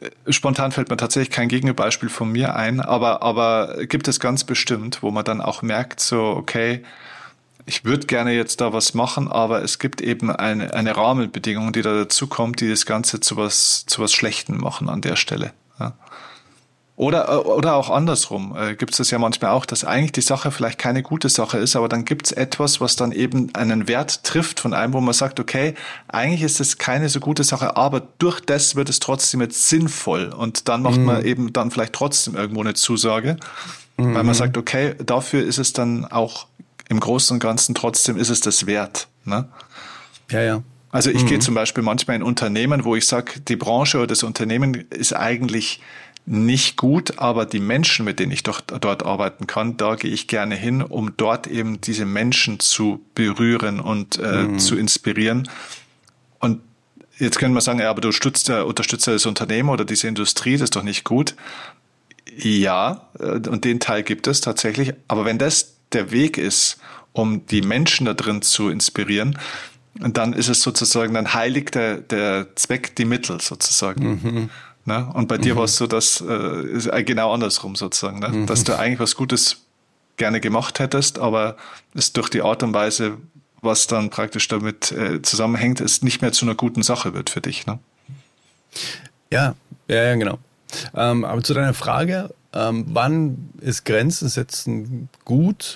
spontan fällt mir tatsächlich kein Gegenbeispiel von mir ein, aber gibt es ganz bestimmt, wo man dann auch merkt, so, okay, ich würde gerne jetzt da was machen, aber es gibt eben eine Rahmenbedingung, die da dazu kommt, die das Ganze zu was Schlechtem machen an der Stelle. Ja. Oder auch andersrum gibt es das ja manchmal auch, dass eigentlich die Sache vielleicht keine gute Sache ist, aber dann gibt es etwas, was dann eben einen Wert trifft von einem, wo man sagt, okay, eigentlich ist es keine so gute Sache, aber durch das wird es trotzdem jetzt sinnvoll und dann macht man eben dann vielleicht trotzdem irgendwo eine Zusage, weil man sagt, okay, dafür ist es dann auch im Großen und Ganzen trotzdem ist es das wert. Ne? Ja. Also ich gehe zum Beispiel manchmal in Unternehmen, wo ich sage, die Branche oder das Unternehmen ist eigentlich nicht gut, aber die Menschen, mit denen ich dort arbeiten kann, da gehe ich gerne hin, um dort eben diese Menschen zu berühren und zu inspirieren. Und jetzt können wir sagen, ja, aber du unterstützt ja das Unternehmen oder diese Industrie, das ist doch nicht gut. Ja, und den Teil gibt es tatsächlich. Aber wenn das der Weg ist, um die Menschen da drin zu inspirieren, dann ist es sozusagen, dann heiligt der Zweck die Mittel sozusagen. Ne? Und bei dir war es so, dass ist genau andersrum sozusagen, ne? Dass du eigentlich was Gutes gerne gemacht hättest, aber es durch die Art und Weise, was dann praktisch damit zusammenhängt, es nicht mehr zu einer guten Sache wird für dich. Ne? Ja, genau. Aber zu deiner Frage, wann ist Grenzen setzen gut?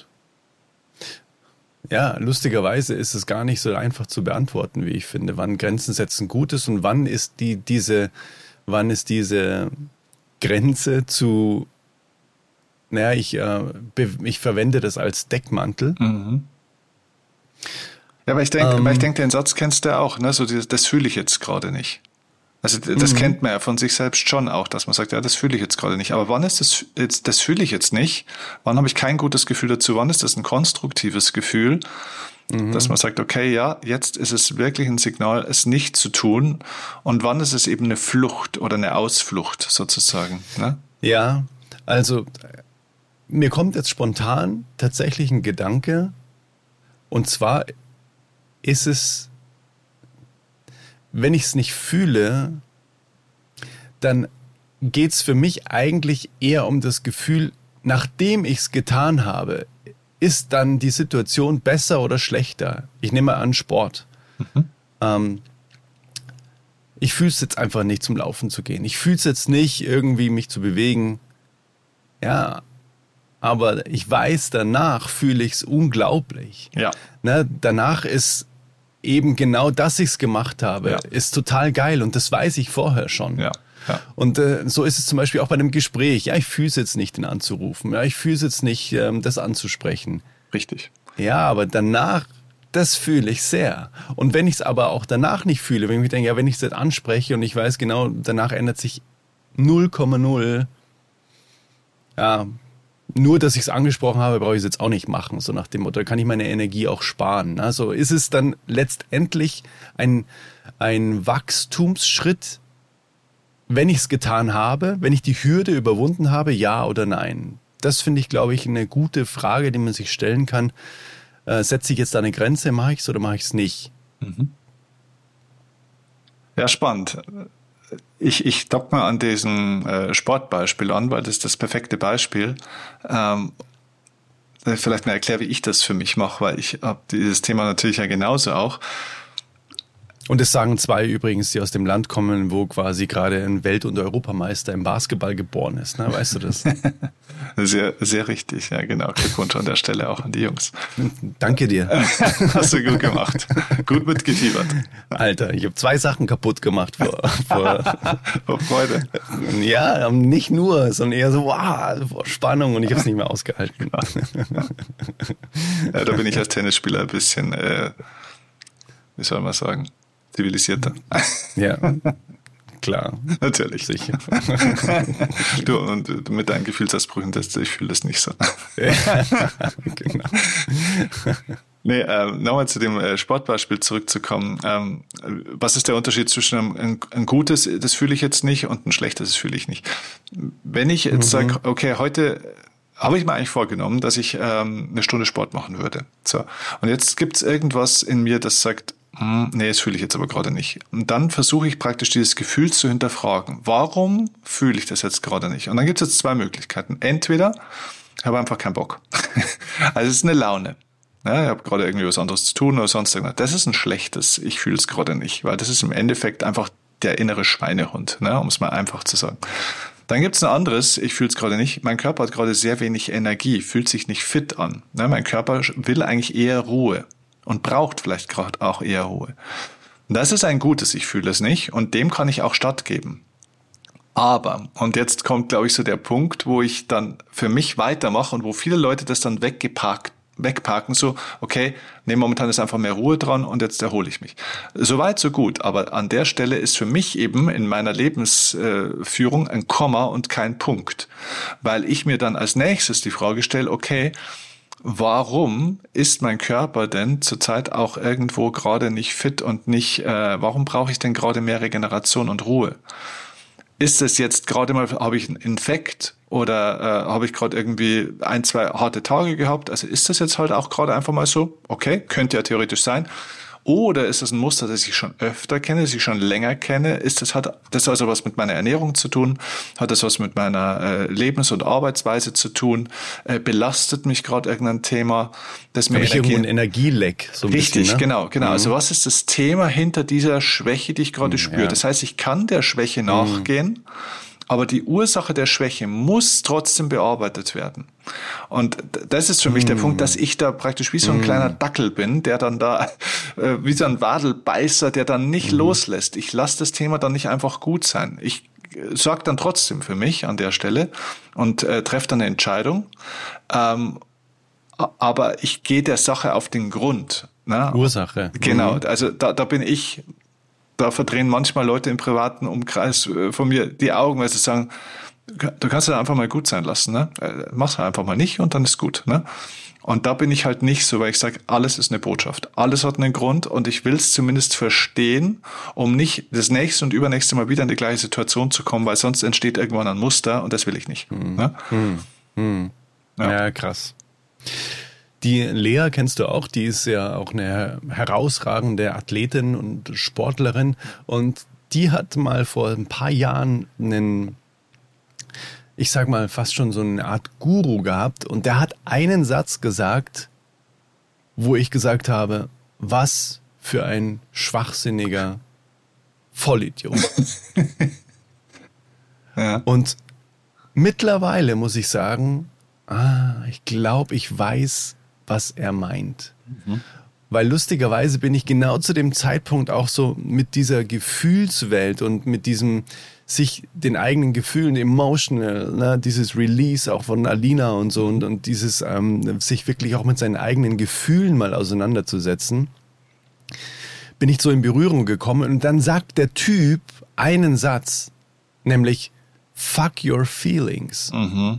Ja, lustigerweise ist es gar nicht so einfach zu beantworten, wie ich finde, wann Grenzen setzen gut ist und wann ist diese Grenze zu, ich verwende das als Deckmantel. Ja, aber ich denke, den Satz kennst du auch, ne? So das fühle ich jetzt gerade nicht. Also das kennt man ja von sich selbst schon auch, dass man sagt, ja, das fühle ich jetzt gerade nicht. Aber wann ist das fühle ich jetzt nicht? Wann habe ich kein gutes Gefühl dazu? Wann ist das ein konstruktives Gefühl? Dass man sagt, okay, ja, jetzt ist es wirklich ein Signal, es nicht zu tun. Und wann ist es eben eine Flucht oder eine Ausflucht sozusagen? Ne? Ja, also mir kommt jetzt spontan tatsächlich ein Gedanke. Und zwar ist es, wenn ich es nicht fühle, dann geht es für mich eigentlich eher um das Gefühl, nachdem ich es getan habe, ist dann die Situation besser oder schlechter? Ich nehme mal an Sport. Ich fühle es jetzt einfach nicht, zum Laufen zu gehen. Ich fühle es jetzt nicht, irgendwie mich zu bewegen. Ja, aber ich weiß, danach fühle ich es unglaublich. Ja. Ne, danach ist eben genau, dass ich es gemacht habe, ist total geil und das weiß ich vorher schon. Ja. Ja. Und so ist es zum Beispiel auch bei einem Gespräch. Ja, ich fühle es jetzt nicht, den anzurufen. Ja, ich fühle es jetzt nicht, das anzusprechen. Richtig. Ja, aber danach, das fühle ich sehr. Und wenn ich es aber auch danach nicht fühle, wenn ich mir denke, ja, wenn ich es jetzt anspreche und ich weiß genau, danach ändert sich 0,0, ja, nur, dass ich es angesprochen habe, brauche ich es jetzt auch nicht machen. So nach dem Motto, da kann ich meine Energie auch sparen. Also ist es dann letztendlich ein Wachstumsschritt, wenn ich es getan habe, wenn ich die Hürde überwunden habe, ja oder nein? Das finde ich, glaube ich, eine gute Frage, die man sich stellen kann. Setze ich jetzt da eine Grenze, mache ich es oder mache ich es nicht? Ja, spannend. Ich dock mal an diesem Sportbeispiel an, weil das ist das perfekte Beispiel. Vielleicht mal erkläre, wie ich das für mich mache, weil ich habe dieses Thema natürlich ja genauso auch. Und es sagen zwei übrigens, die aus dem Land kommen, wo quasi gerade ein Welt- und Europameister im Basketball geboren ist. Ne? Weißt du das? Sehr, sehr richtig. Ja, genau. Glückwunsch an der Stelle auch an die Jungs. Danke dir. Hast du gut gemacht. Gut mitgefiebert. Alter, ich habe 2 Sachen kaputt gemacht vor Freude. Ja, nicht nur, sondern eher so, vor Spannung und ich habe es nicht mehr ausgehalten. Ja, da bin ich als Tennisspieler ein bisschen, wie soll man sagen, zivilisierter. Ja, klar. Natürlich. Sicher. Du, und mit deinen Gefühlsausbrüchen, ich fühle das nicht so. Ja, genau. Nee, nochmal zu dem Sportbeispiel zurückzukommen. Was ist der Unterschied zwischen ein gutes, das fühle ich jetzt nicht, und ein schlechtes, das fühle ich nicht? Wenn ich jetzt sage, okay, heute habe ich mir eigentlich vorgenommen, dass ich eine Stunde Sport machen würde. So. Und jetzt gibt es irgendwas in mir, das sagt, Nee, das fühle ich jetzt aber gerade nicht. Und dann versuche ich praktisch dieses Gefühl zu hinterfragen. Warum fühle ich das jetzt gerade nicht? Und dann gibt es jetzt zwei Möglichkeiten. Entweder ich habe einfach keinen Bock. Also es ist eine Laune. Ja, ich habe gerade irgendwie was anderes zu tun oder sonst irgendwas. Das ist ein schlechtes, ich fühle es gerade nicht, weil das ist im Endeffekt einfach der innere Schweinehund, ne, um es mal einfach zu sagen. Dann gibt es ein anderes, ich fühle es gerade nicht, mein Körper hat gerade sehr wenig Energie, fühlt sich nicht fit an. Ne, mein Körper will eigentlich eher Ruhe und braucht vielleicht gerade auch eher Ruhe. Und das ist ein gutes, ich fühle es nicht und dem kann ich auch stattgeben. Aber, und jetzt kommt, glaube ich, so der Punkt, wo ich dann für mich weitermache und wo viele Leute das dann wegparken, so, okay, nee, momentan ist einfach mehr Ruhe dran und jetzt erhole ich mich. Soweit, so gut, aber an der Stelle ist für mich eben in meiner Lebensführung ein Komma und kein Punkt, weil ich mir dann als nächstes die Frage stelle, okay, warum ist mein Körper denn zurzeit auch irgendwo gerade nicht fit und nicht, warum brauche ich denn gerade mehr Regeneration und Ruhe? Ist es jetzt gerade mal, habe ich einen Infekt oder habe ich gerade irgendwie 1, 2 harte Tage gehabt? Also ist das jetzt halt auch gerade einfach mal so? Okay, könnte ja theoretisch sein. Oder ist das ein Muster, das ich schon öfter kenne, das ich schon länger kenne? Hat das also was mit meiner Ernährung zu tun? Hat das was mit meiner Lebens- und Arbeitsweise zu tun? Belastet mich gerade irgendein Thema, das mir irgendwo ein Energieleck? So ein richtig, bisschen, ne? Genau. Also was ist das Thema hinter dieser Schwäche, die ich gerade spüre? Ja. Das heißt, ich kann der Schwäche nachgehen, aber die Ursache der Schwäche muss trotzdem bearbeitet werden. Und das ist für mich der Punkt, dass ich da praktisch wie so ein kleiner Dackel bin, der dann da, wie so ein Wadelbeißer, der dann nicht loslässt. Ich lasse das Thema dann nicht einfach gut sein. Ich sorge dann trotzdem für mich an der Stelle und treffe dann eine Entscheidung. Aber ich gehe der Sache auf den Grund. Ne? Ursache. Genau, also da bin ich... Da verdrehen manchmal Leute im privaten Umkreis von mir die Augen, weil sie sagen, du kannst es einfach mal gut sein lassen, ne? Mach's einfach mal nicht und dann ist gut, ne? Und da bin ich halt nicht so, weil ich sage, alles ist eine Botschaft. Alles hat einen Grund und ich will es zumindest verstehen, um nicht das nächste und übernächste Mal wieder in die gleiche Situation zu kommen, weil sonst entsteht irgendwann ein Muster und das will ich nicht. Ne? Ja, krass. Die Lea kennst du auch, die ist ja auch eine herausragende Athletin und Sportlerin und die hat mal vor ein paar Jahren einen, ich sag mal fast schon so eine Art Guru gehabt und der hat einen Satz gesagt, wo ich gesagt habe, was für ein schwachsinniger Vollidiot. Ja. Und mittlerweile muss ich sagen, ich glaube, ich weiß, was er meint. Weil lustigerweise bin ich genau zu dem Zeitpunkt auch so mit dieser Gefühlswelt und mit diesem sich den eigenen Gefühlen, emotional, ne, dieses Release auch von Alina und so und dieses sich wirklich auch mit seinen eigenen Gefühlen mal auseinanderzusetzen, bin ich so in Berührung gekommen und dann sagt der Typ einen Satz, nämlich fuck your feelings.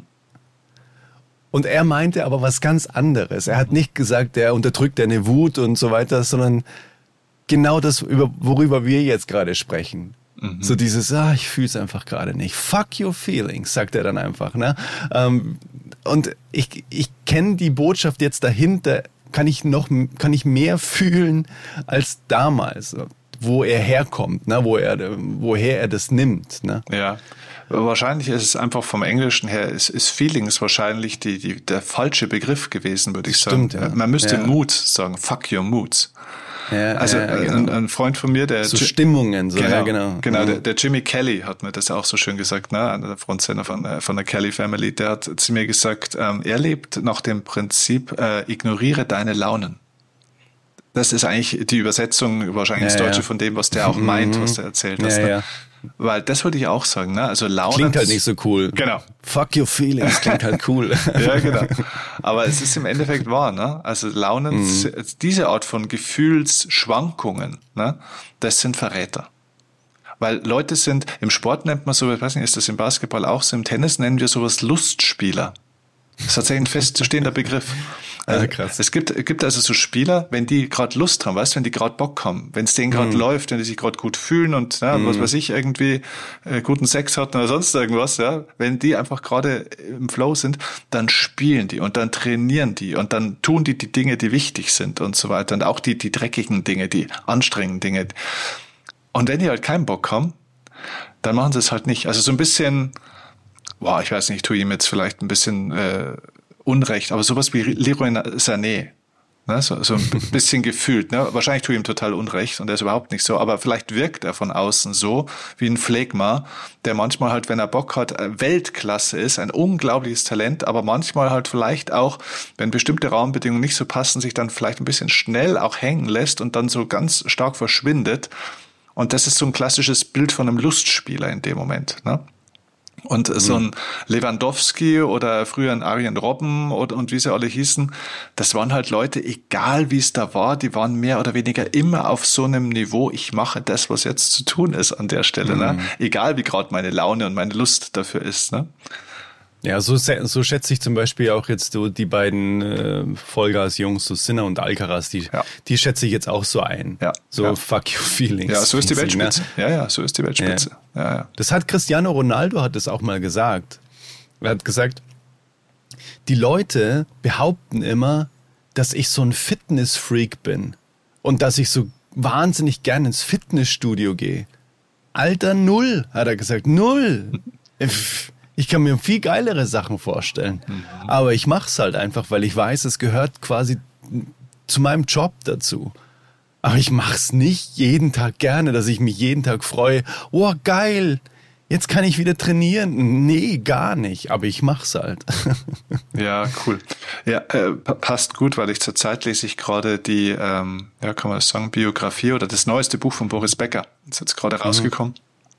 Und er meinte aber was ganz anderes. Er hat nicht gesagt, er unterdrückt eine Wut und so weiter, sondern genau das, worüber wir jetzt gerade sprechen. So dieses, ich fühle es einfach gerade nicht. Fuck your feelings, sagt er dann einfach. Ne? Und ich kenne die Botschaft jetzt dahinter, kann ich mehr fühlen als damals, wo er herkommt, ne? Woher er das nimmt. Ne? Ja. Wahrscheinlich ist es einfach vom Englischen her, ist Feelings wahrscheinlich der falsche Begriff gewesen, würde ich sagen. Stimmt, ja. Man müsste Mood sagen, fuck your moods. Ja, also genau. ein Freund von mir, der... So Stimmungen, so, genau. Der Jimmy Kelly hat mir das auch so schön gesagt, ne? Einer der Frontsänger von der Kelly Family, der hat zu mir gesagt, er lebt nach dem Prinzip, ignoriere deine Launen. Das ist eigentlich die Übersetzung wahrscheinlich ins Deutsche von dem, was der auch meint, was der erzählt hat. Ne? Weil das würde ich auch sagen, ne? Also Launen. Klingt halt nicht so cool. Genau. Fuck your feelings klingt halt cool. Ja, genau. Aber es ist im Endeffekt wahr, ne? Also Launen, diese Art von Gefühlsschwankungen, ne? Das sind Verräter. Weil Leute sind, im Sport nennt man so, ich weiß nicht, ist das im Basketball auch so, im Tennis nennen wir sowas Lustspieler. Das ist tatsächlich ein festzustehender Begriff. Krass. Es gibt also so Spieler, wenn die gerade Lust haben, weißt du, wenn die gerade Bock haben, wenn es denen gerade läuft, wenn die sich gerade gut fühlen und was weiß ich, irgendwie guten Sex hatten oder sonst irgendwas, ja, wenn die einfach gerade im Flow sind, dann spielen die und dann trainieren die und dann tun die Dinge, die wichtig sind und so weiter und auch die dreckigen Dinge, die anstrengenden Dinge. Und wenn die halt keinen Bock haben, dann machen sie es halt nicht. Also so ein bisschen, ich weiß nicht, ich tue ihm jetzt vielleicht ein bisschen Unrecht, aber sowas wie Leroy Sané, ne? So ein bisschen gefühlt. Ne? Wahrscheinlich tue ich ihm total Unrecht und er ist überhaupt nicht so, aber vielleicht wirkt er von außen so wie ein Phlegma, der manchmal halt, wenn er Bock hat, Weltklasse ist, ein unglaubliches Talent, aber manchmal halt vielleicht auch, wenn bestimmte Rahmenbedingungen nicht so passen, sich dann vielleicht ein bisschen schnell auch hängen lässt und dann so ganz stark verschwindet. Und das ist so ein klassisches Bild von einem Lustspieler in dem Moment, ne? Und so ein Lewandowski oder früher ein Arjen Robben und wie sie alle hießen, das waren halt Leute, egal wie es da war, die waren mehr oder weniger immer auf so einem Niveau, ich mache das, was jetzt zu tun ist an der Stelle, ne? Egal wie gerade meine Laune und meine Lust dafür ist, ne? Ja, so schätze ich zum Beispiel auch jetzt so die beiden Vollgas-Jungs, so Sinner und Alcaraz, die schätze ich jetzt auch so ein. Ja, so fuck your feelings. Ja, so ist die Weltspitze. Ja, so ist die Weltspitze. Ja. Das hat Cristiano Ronaldo hat das auch mal gesagt. Er hat gesagt, die Leute behaupten immer, dass ich so ein Fitness-Freak bin und dass ich so wahnsinnig gerne ins Fitnessstudio gehe. Alter, null, hat er gesagt, null. Ich kann mir viel geilere Sachen vorstellen. Aber ich mache es halt einfach, weil ich weiß, es gehört quasi zu meinem Job dazu. Aber ich mache es nicht jeden Tag gerne, dass ich mich jeden Tag freue. Oh, geil, jetzt kann ich wieder trainieren. Nee, gar nicht, aber ich mache es halt. Ja, cool. Ja, passt gut, weil zurzeit lese ich gerade die, kann man das sagen, Biografie oder das neueste Buch von Boris Becker. Das ist jetzt gerade rausgekommen.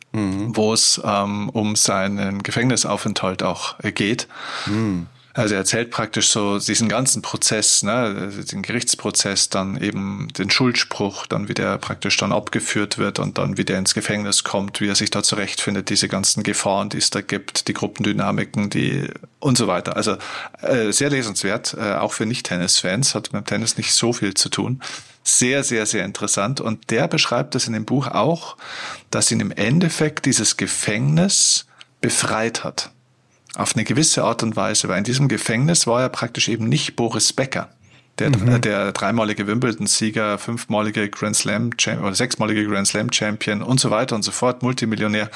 Wo es um seinen Gefängnisaufenthalt auch geht. Also er erzählt praktisch so diesen ganzen Prozess, ne, den Gerichtsprozess, dann eben den Schuldspruch, dann wie der praktisch dann abgeführt wird und dann wie der ins Gefängnis kommt, wie er sich da zurechtfindet, diese ganzen Gefahren, die es da gibt, die Gruppendynamiken, die und so weiter. Also sehr lesenswert, auch für Nicht-Tennis-Fans, hat mit dem Tennis nicht so viel zu tun. Sehr, sehr, sehr interessant. Und der beschreibt das in dem Buch auch, dass ihn im Endeffekt dieses Gefängnis befreit hat. Auf eine gewisse Art und Weise. Weil in diesem Gefängnis war er praktisch eben nicht Boris Becker, der dreimalige Wimbledon-Sieger, 5-malige Grand Slam oder 6-malige Grand Slam Champion und so weiter und so fort, Multimillionär.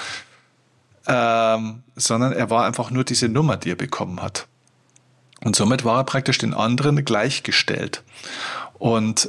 Sondern er war einfach nur diese Nummer, die er bekommen hat. Und somit war er praktisch den anderen gleichgestellt. Und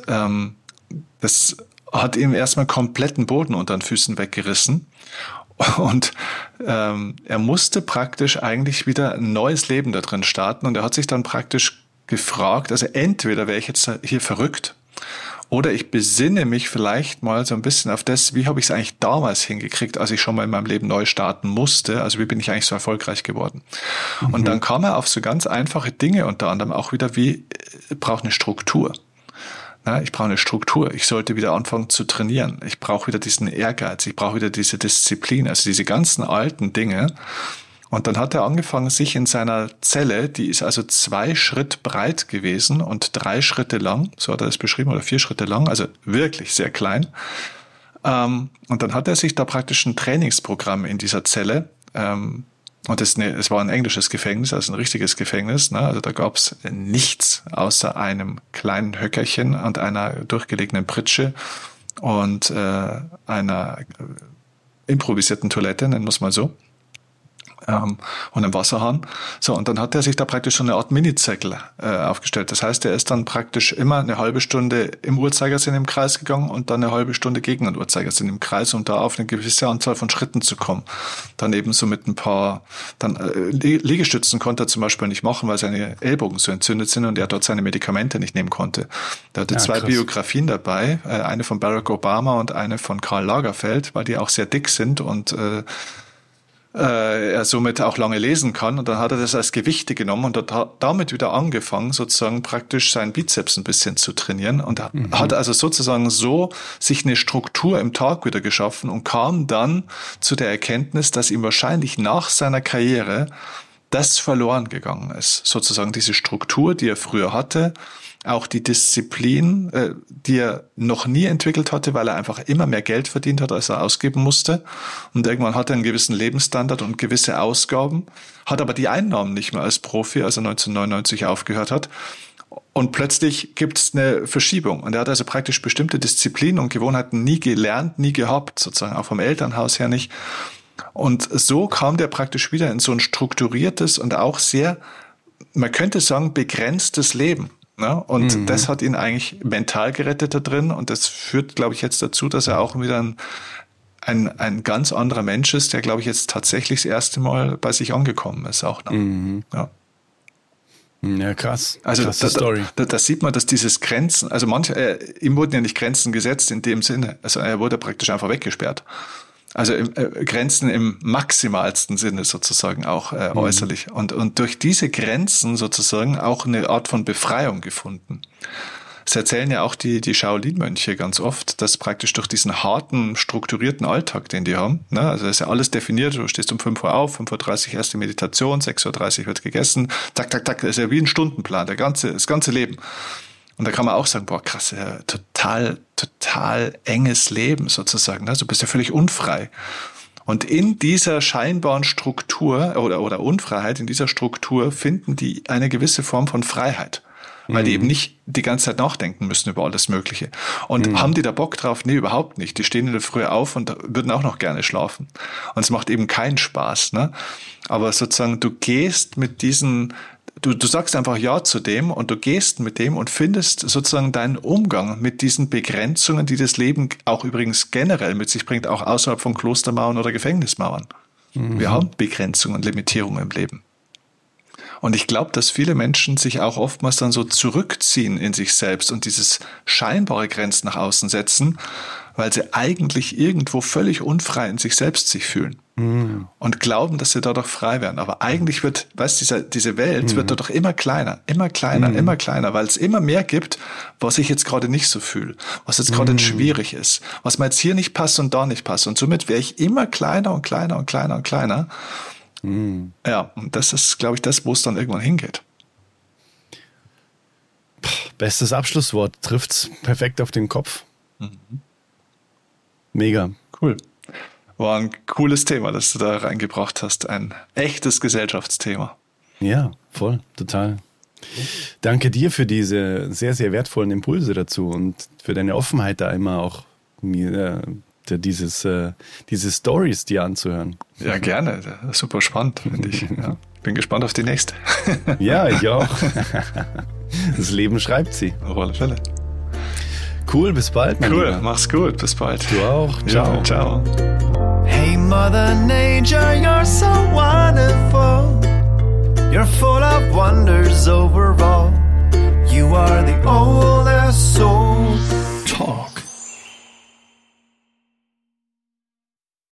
das hat ihm erstmal kompletten Boden unter den Füßen weggerissen. Und er musste praktisch eigentlich wieder ein neues Leben da drin starten. Und er hat sich dann praktisch gefragt, also entweder wäre ich jetzt hier verrückt oder ich besinne mich vielleicht mal so ein bisschen auf das, wie habe ich es eigentlich damals hingekriegt, als ich schon mal in meinem Leben neu starten musste. Also wie bin ich eigentlich so erfolgreich geworden? Und dann kam er auf so ganz einfache Dinge, unter anderem auch wieder wie, ich brauche eine Struktur. Ich brauche eine Struktur. Ich sollte wieder anfangen zu trainieren. Ich brauche wieder diesen Ehrgeiz. Ich brauche wieder diese Disziplin. Also diese ganzen alten Dinge. Und dann hat er angefangen, sich in seiner Zelle, die ist also 2 Schritt breit gewesen und 3 Schritte lang, so hat er das beschrieben, oder 4 Schritte lang, also wirklich sehr klein. Und dann hat er sich da praktisch ein Trainingsprogramm in dieser Zelle, und es war ein englisches Gefängnis, also ein richtiges Gefängnis. Ne? Also da gab es nichts außer einem kleinen Höckerchen und einer durchgelegenen Pritsche und einer improvisierten Toilette, nennen wir es mal so. Und einem Wasserhahn. So, und dann hat er sich da praktisch so eine Art Mini-Zirkel aufgestellt. Das heißt, er ist dann praktisch immer eine halbe Stunde im Uhrzeigersinn im Kreis gegangen und dann eine halbe Stunde gegen den Uhrzeigersinn im Kreis, um da auf eine gewisse Anzahl von Schritten zu kommen. Dann eben so mit ein paar, dann Liegestützen konnte er zum Beispiel nicht machen, weil seine Ellbogen so entzündet sind und er dort seine Medikamente nicht nehmen konnte. Er hatte 2 Biografien dabei, eine von Barack Obama und eine von Karl Lagerfeld, weil die auch sehr dick sind und er somit auch lange lesen kann. Und dann hat er das als Gewichte genommen und hat damit wieder angefangen, sozusagen praktisch seinen Bizeps ein bisschen zu trainieren und hat also sozusagen so sich eine Struktur im Tag wieder geschaffen und kam dann zu der Erkenntnis, dass ihm wahrscheinlich nach seiner Karriere das verloren gegangen ist. Sozusagen diese Struktur, die er früher hatte, auch die Disziplin, die er noch nie entwickelt hatte, weil er einfach immer mehr Geld verdient hat, als er ausgeben musste. Und irgendwann hat er einen gewissen Lebensstandard und gewisse Ausgaben, hat aber die Einnahmen nicht mehr als Profi, als er 1999 aufgehört hat. Und plötzlich gibt es eine Verschiebung. Und er hat also praktisch bestimmte Disziplinen und Gewohnheiten nie gelernt, nie gehabt, sozusagen auch vom Elternhaus her nicht. Und so kam der praktisch wieder in so ein strukturiertes und auch sehr, man könnte sagen, begrenztes Leben. Ne? Und das hat ihn eigentlich mental gerettet da drin. Und das führt, glaube ich, jetzt dazu, dass er auch wieder ein ganz anderer Mensch ist, der, glaube ich, jetzt tatsächlich das erste Mal bei sich angekommen ist. Auch. Ne? Ja. Ja, krass. Also Story. Da sieht man, dass dieses Grenzen, also ihm wurden ja nicht Grenzen gesetzt in dem Sinne. Also er wurde praktisch einfach weggesperrt. Also Grenzen im maximalsten Sinne sozusagen auch äußerlich. Und durch diese Grenzen sozusagen auch eine Art von Befreiung gefunden. Das erzählen ja auch die Shaolin-Mönche ganz oft, dass praktisch durch diesen harten, strukturierten Alltag, den die haben, ne, also das ist ja alles definiert, du stehst um 5 Uhr auf, 5.30 Uhr erste Meditation, 6.30 Uhr wird gegessen, tak, tak, tak, das ist ja wie ein Stundenplan, das ganze Leben. Und da kann man auch sagen, boah, krass, total enges Leben sozusagen, ne? Du bist ja völlig unfrei. Und in dieser scheinbaren Struktur oder Unfreiheit, in dieser Struktur finden die eine gewisse Form von Freiheit. Weil die eben nicht die ganze Zeit nachdenken müssen über alles Mögliche. Und haben die da Bock drauf? Nee, überhaupt nicht. Die stehen in der Früh auf und würden auch noch gerne schlafen. Und es macht eben keinen Spaß, ne? Aber sozusagen, du gehst mit diesen, du sagst einfach Ja zu dem und du gehst mit dem und findest sozusagen deinen Umgang mit diesen Begrenzungen, die das Leben auch übrigens generell mit sich bringt, auch außerhalb von Klostermauern oder Gefängnismauern. Wir haben Begrenzungen, Limitierungen im Leben. Und ich glaube, dass viele Menschen sich auch oftmals dann so zurückziehen in sich selbst und dieses scheinbare Grenzen nach außen setzen, weil sie eigentlich irgendwo völlig unfrei in sich selbst sich fühlen. Und glauben, dass sie dadurch frei werden. Aber eigentlich wird, diese Welt wird dadurch immer kleiner, immer kleiner, weil es immer mehr gibt, was ich jetzt gerade nicht so fühle, was jetzt gerade schwierig ist, was mir jetzt hier nicht passt und da nicht passt. Und somit wäre ich immer kleiner und kleiner und kleiner und kleiner. Ja, und das ist, glaube ich, das, wo es dann irgendwann hingeht. Bestes Abschlusswort, trifft's perfekt auf den Kopf. Mega. Cool. War ein cooles Thema, das du da reingebracht hast. Ein echtes Gesellschaftsthema. Ja, voll, total. Danke dir für diese sehr, sehr wertvollen Impulse dazu und für deine Offenheit da immer auch mir diese Stories dir anzuhören. Ja, gerne. Super spannend, finde ich. Ja. Bin gespannt auf die nächste. Ja, ich auch. Das Leben schreibt sie. Auf alle Fälle. Cool, bis bald. Cool, mach's gut, bis bald. Du auch. Ciao. Ja, ciao. Hey Mother Nature, you're so wonderful. You're full of wonders overall.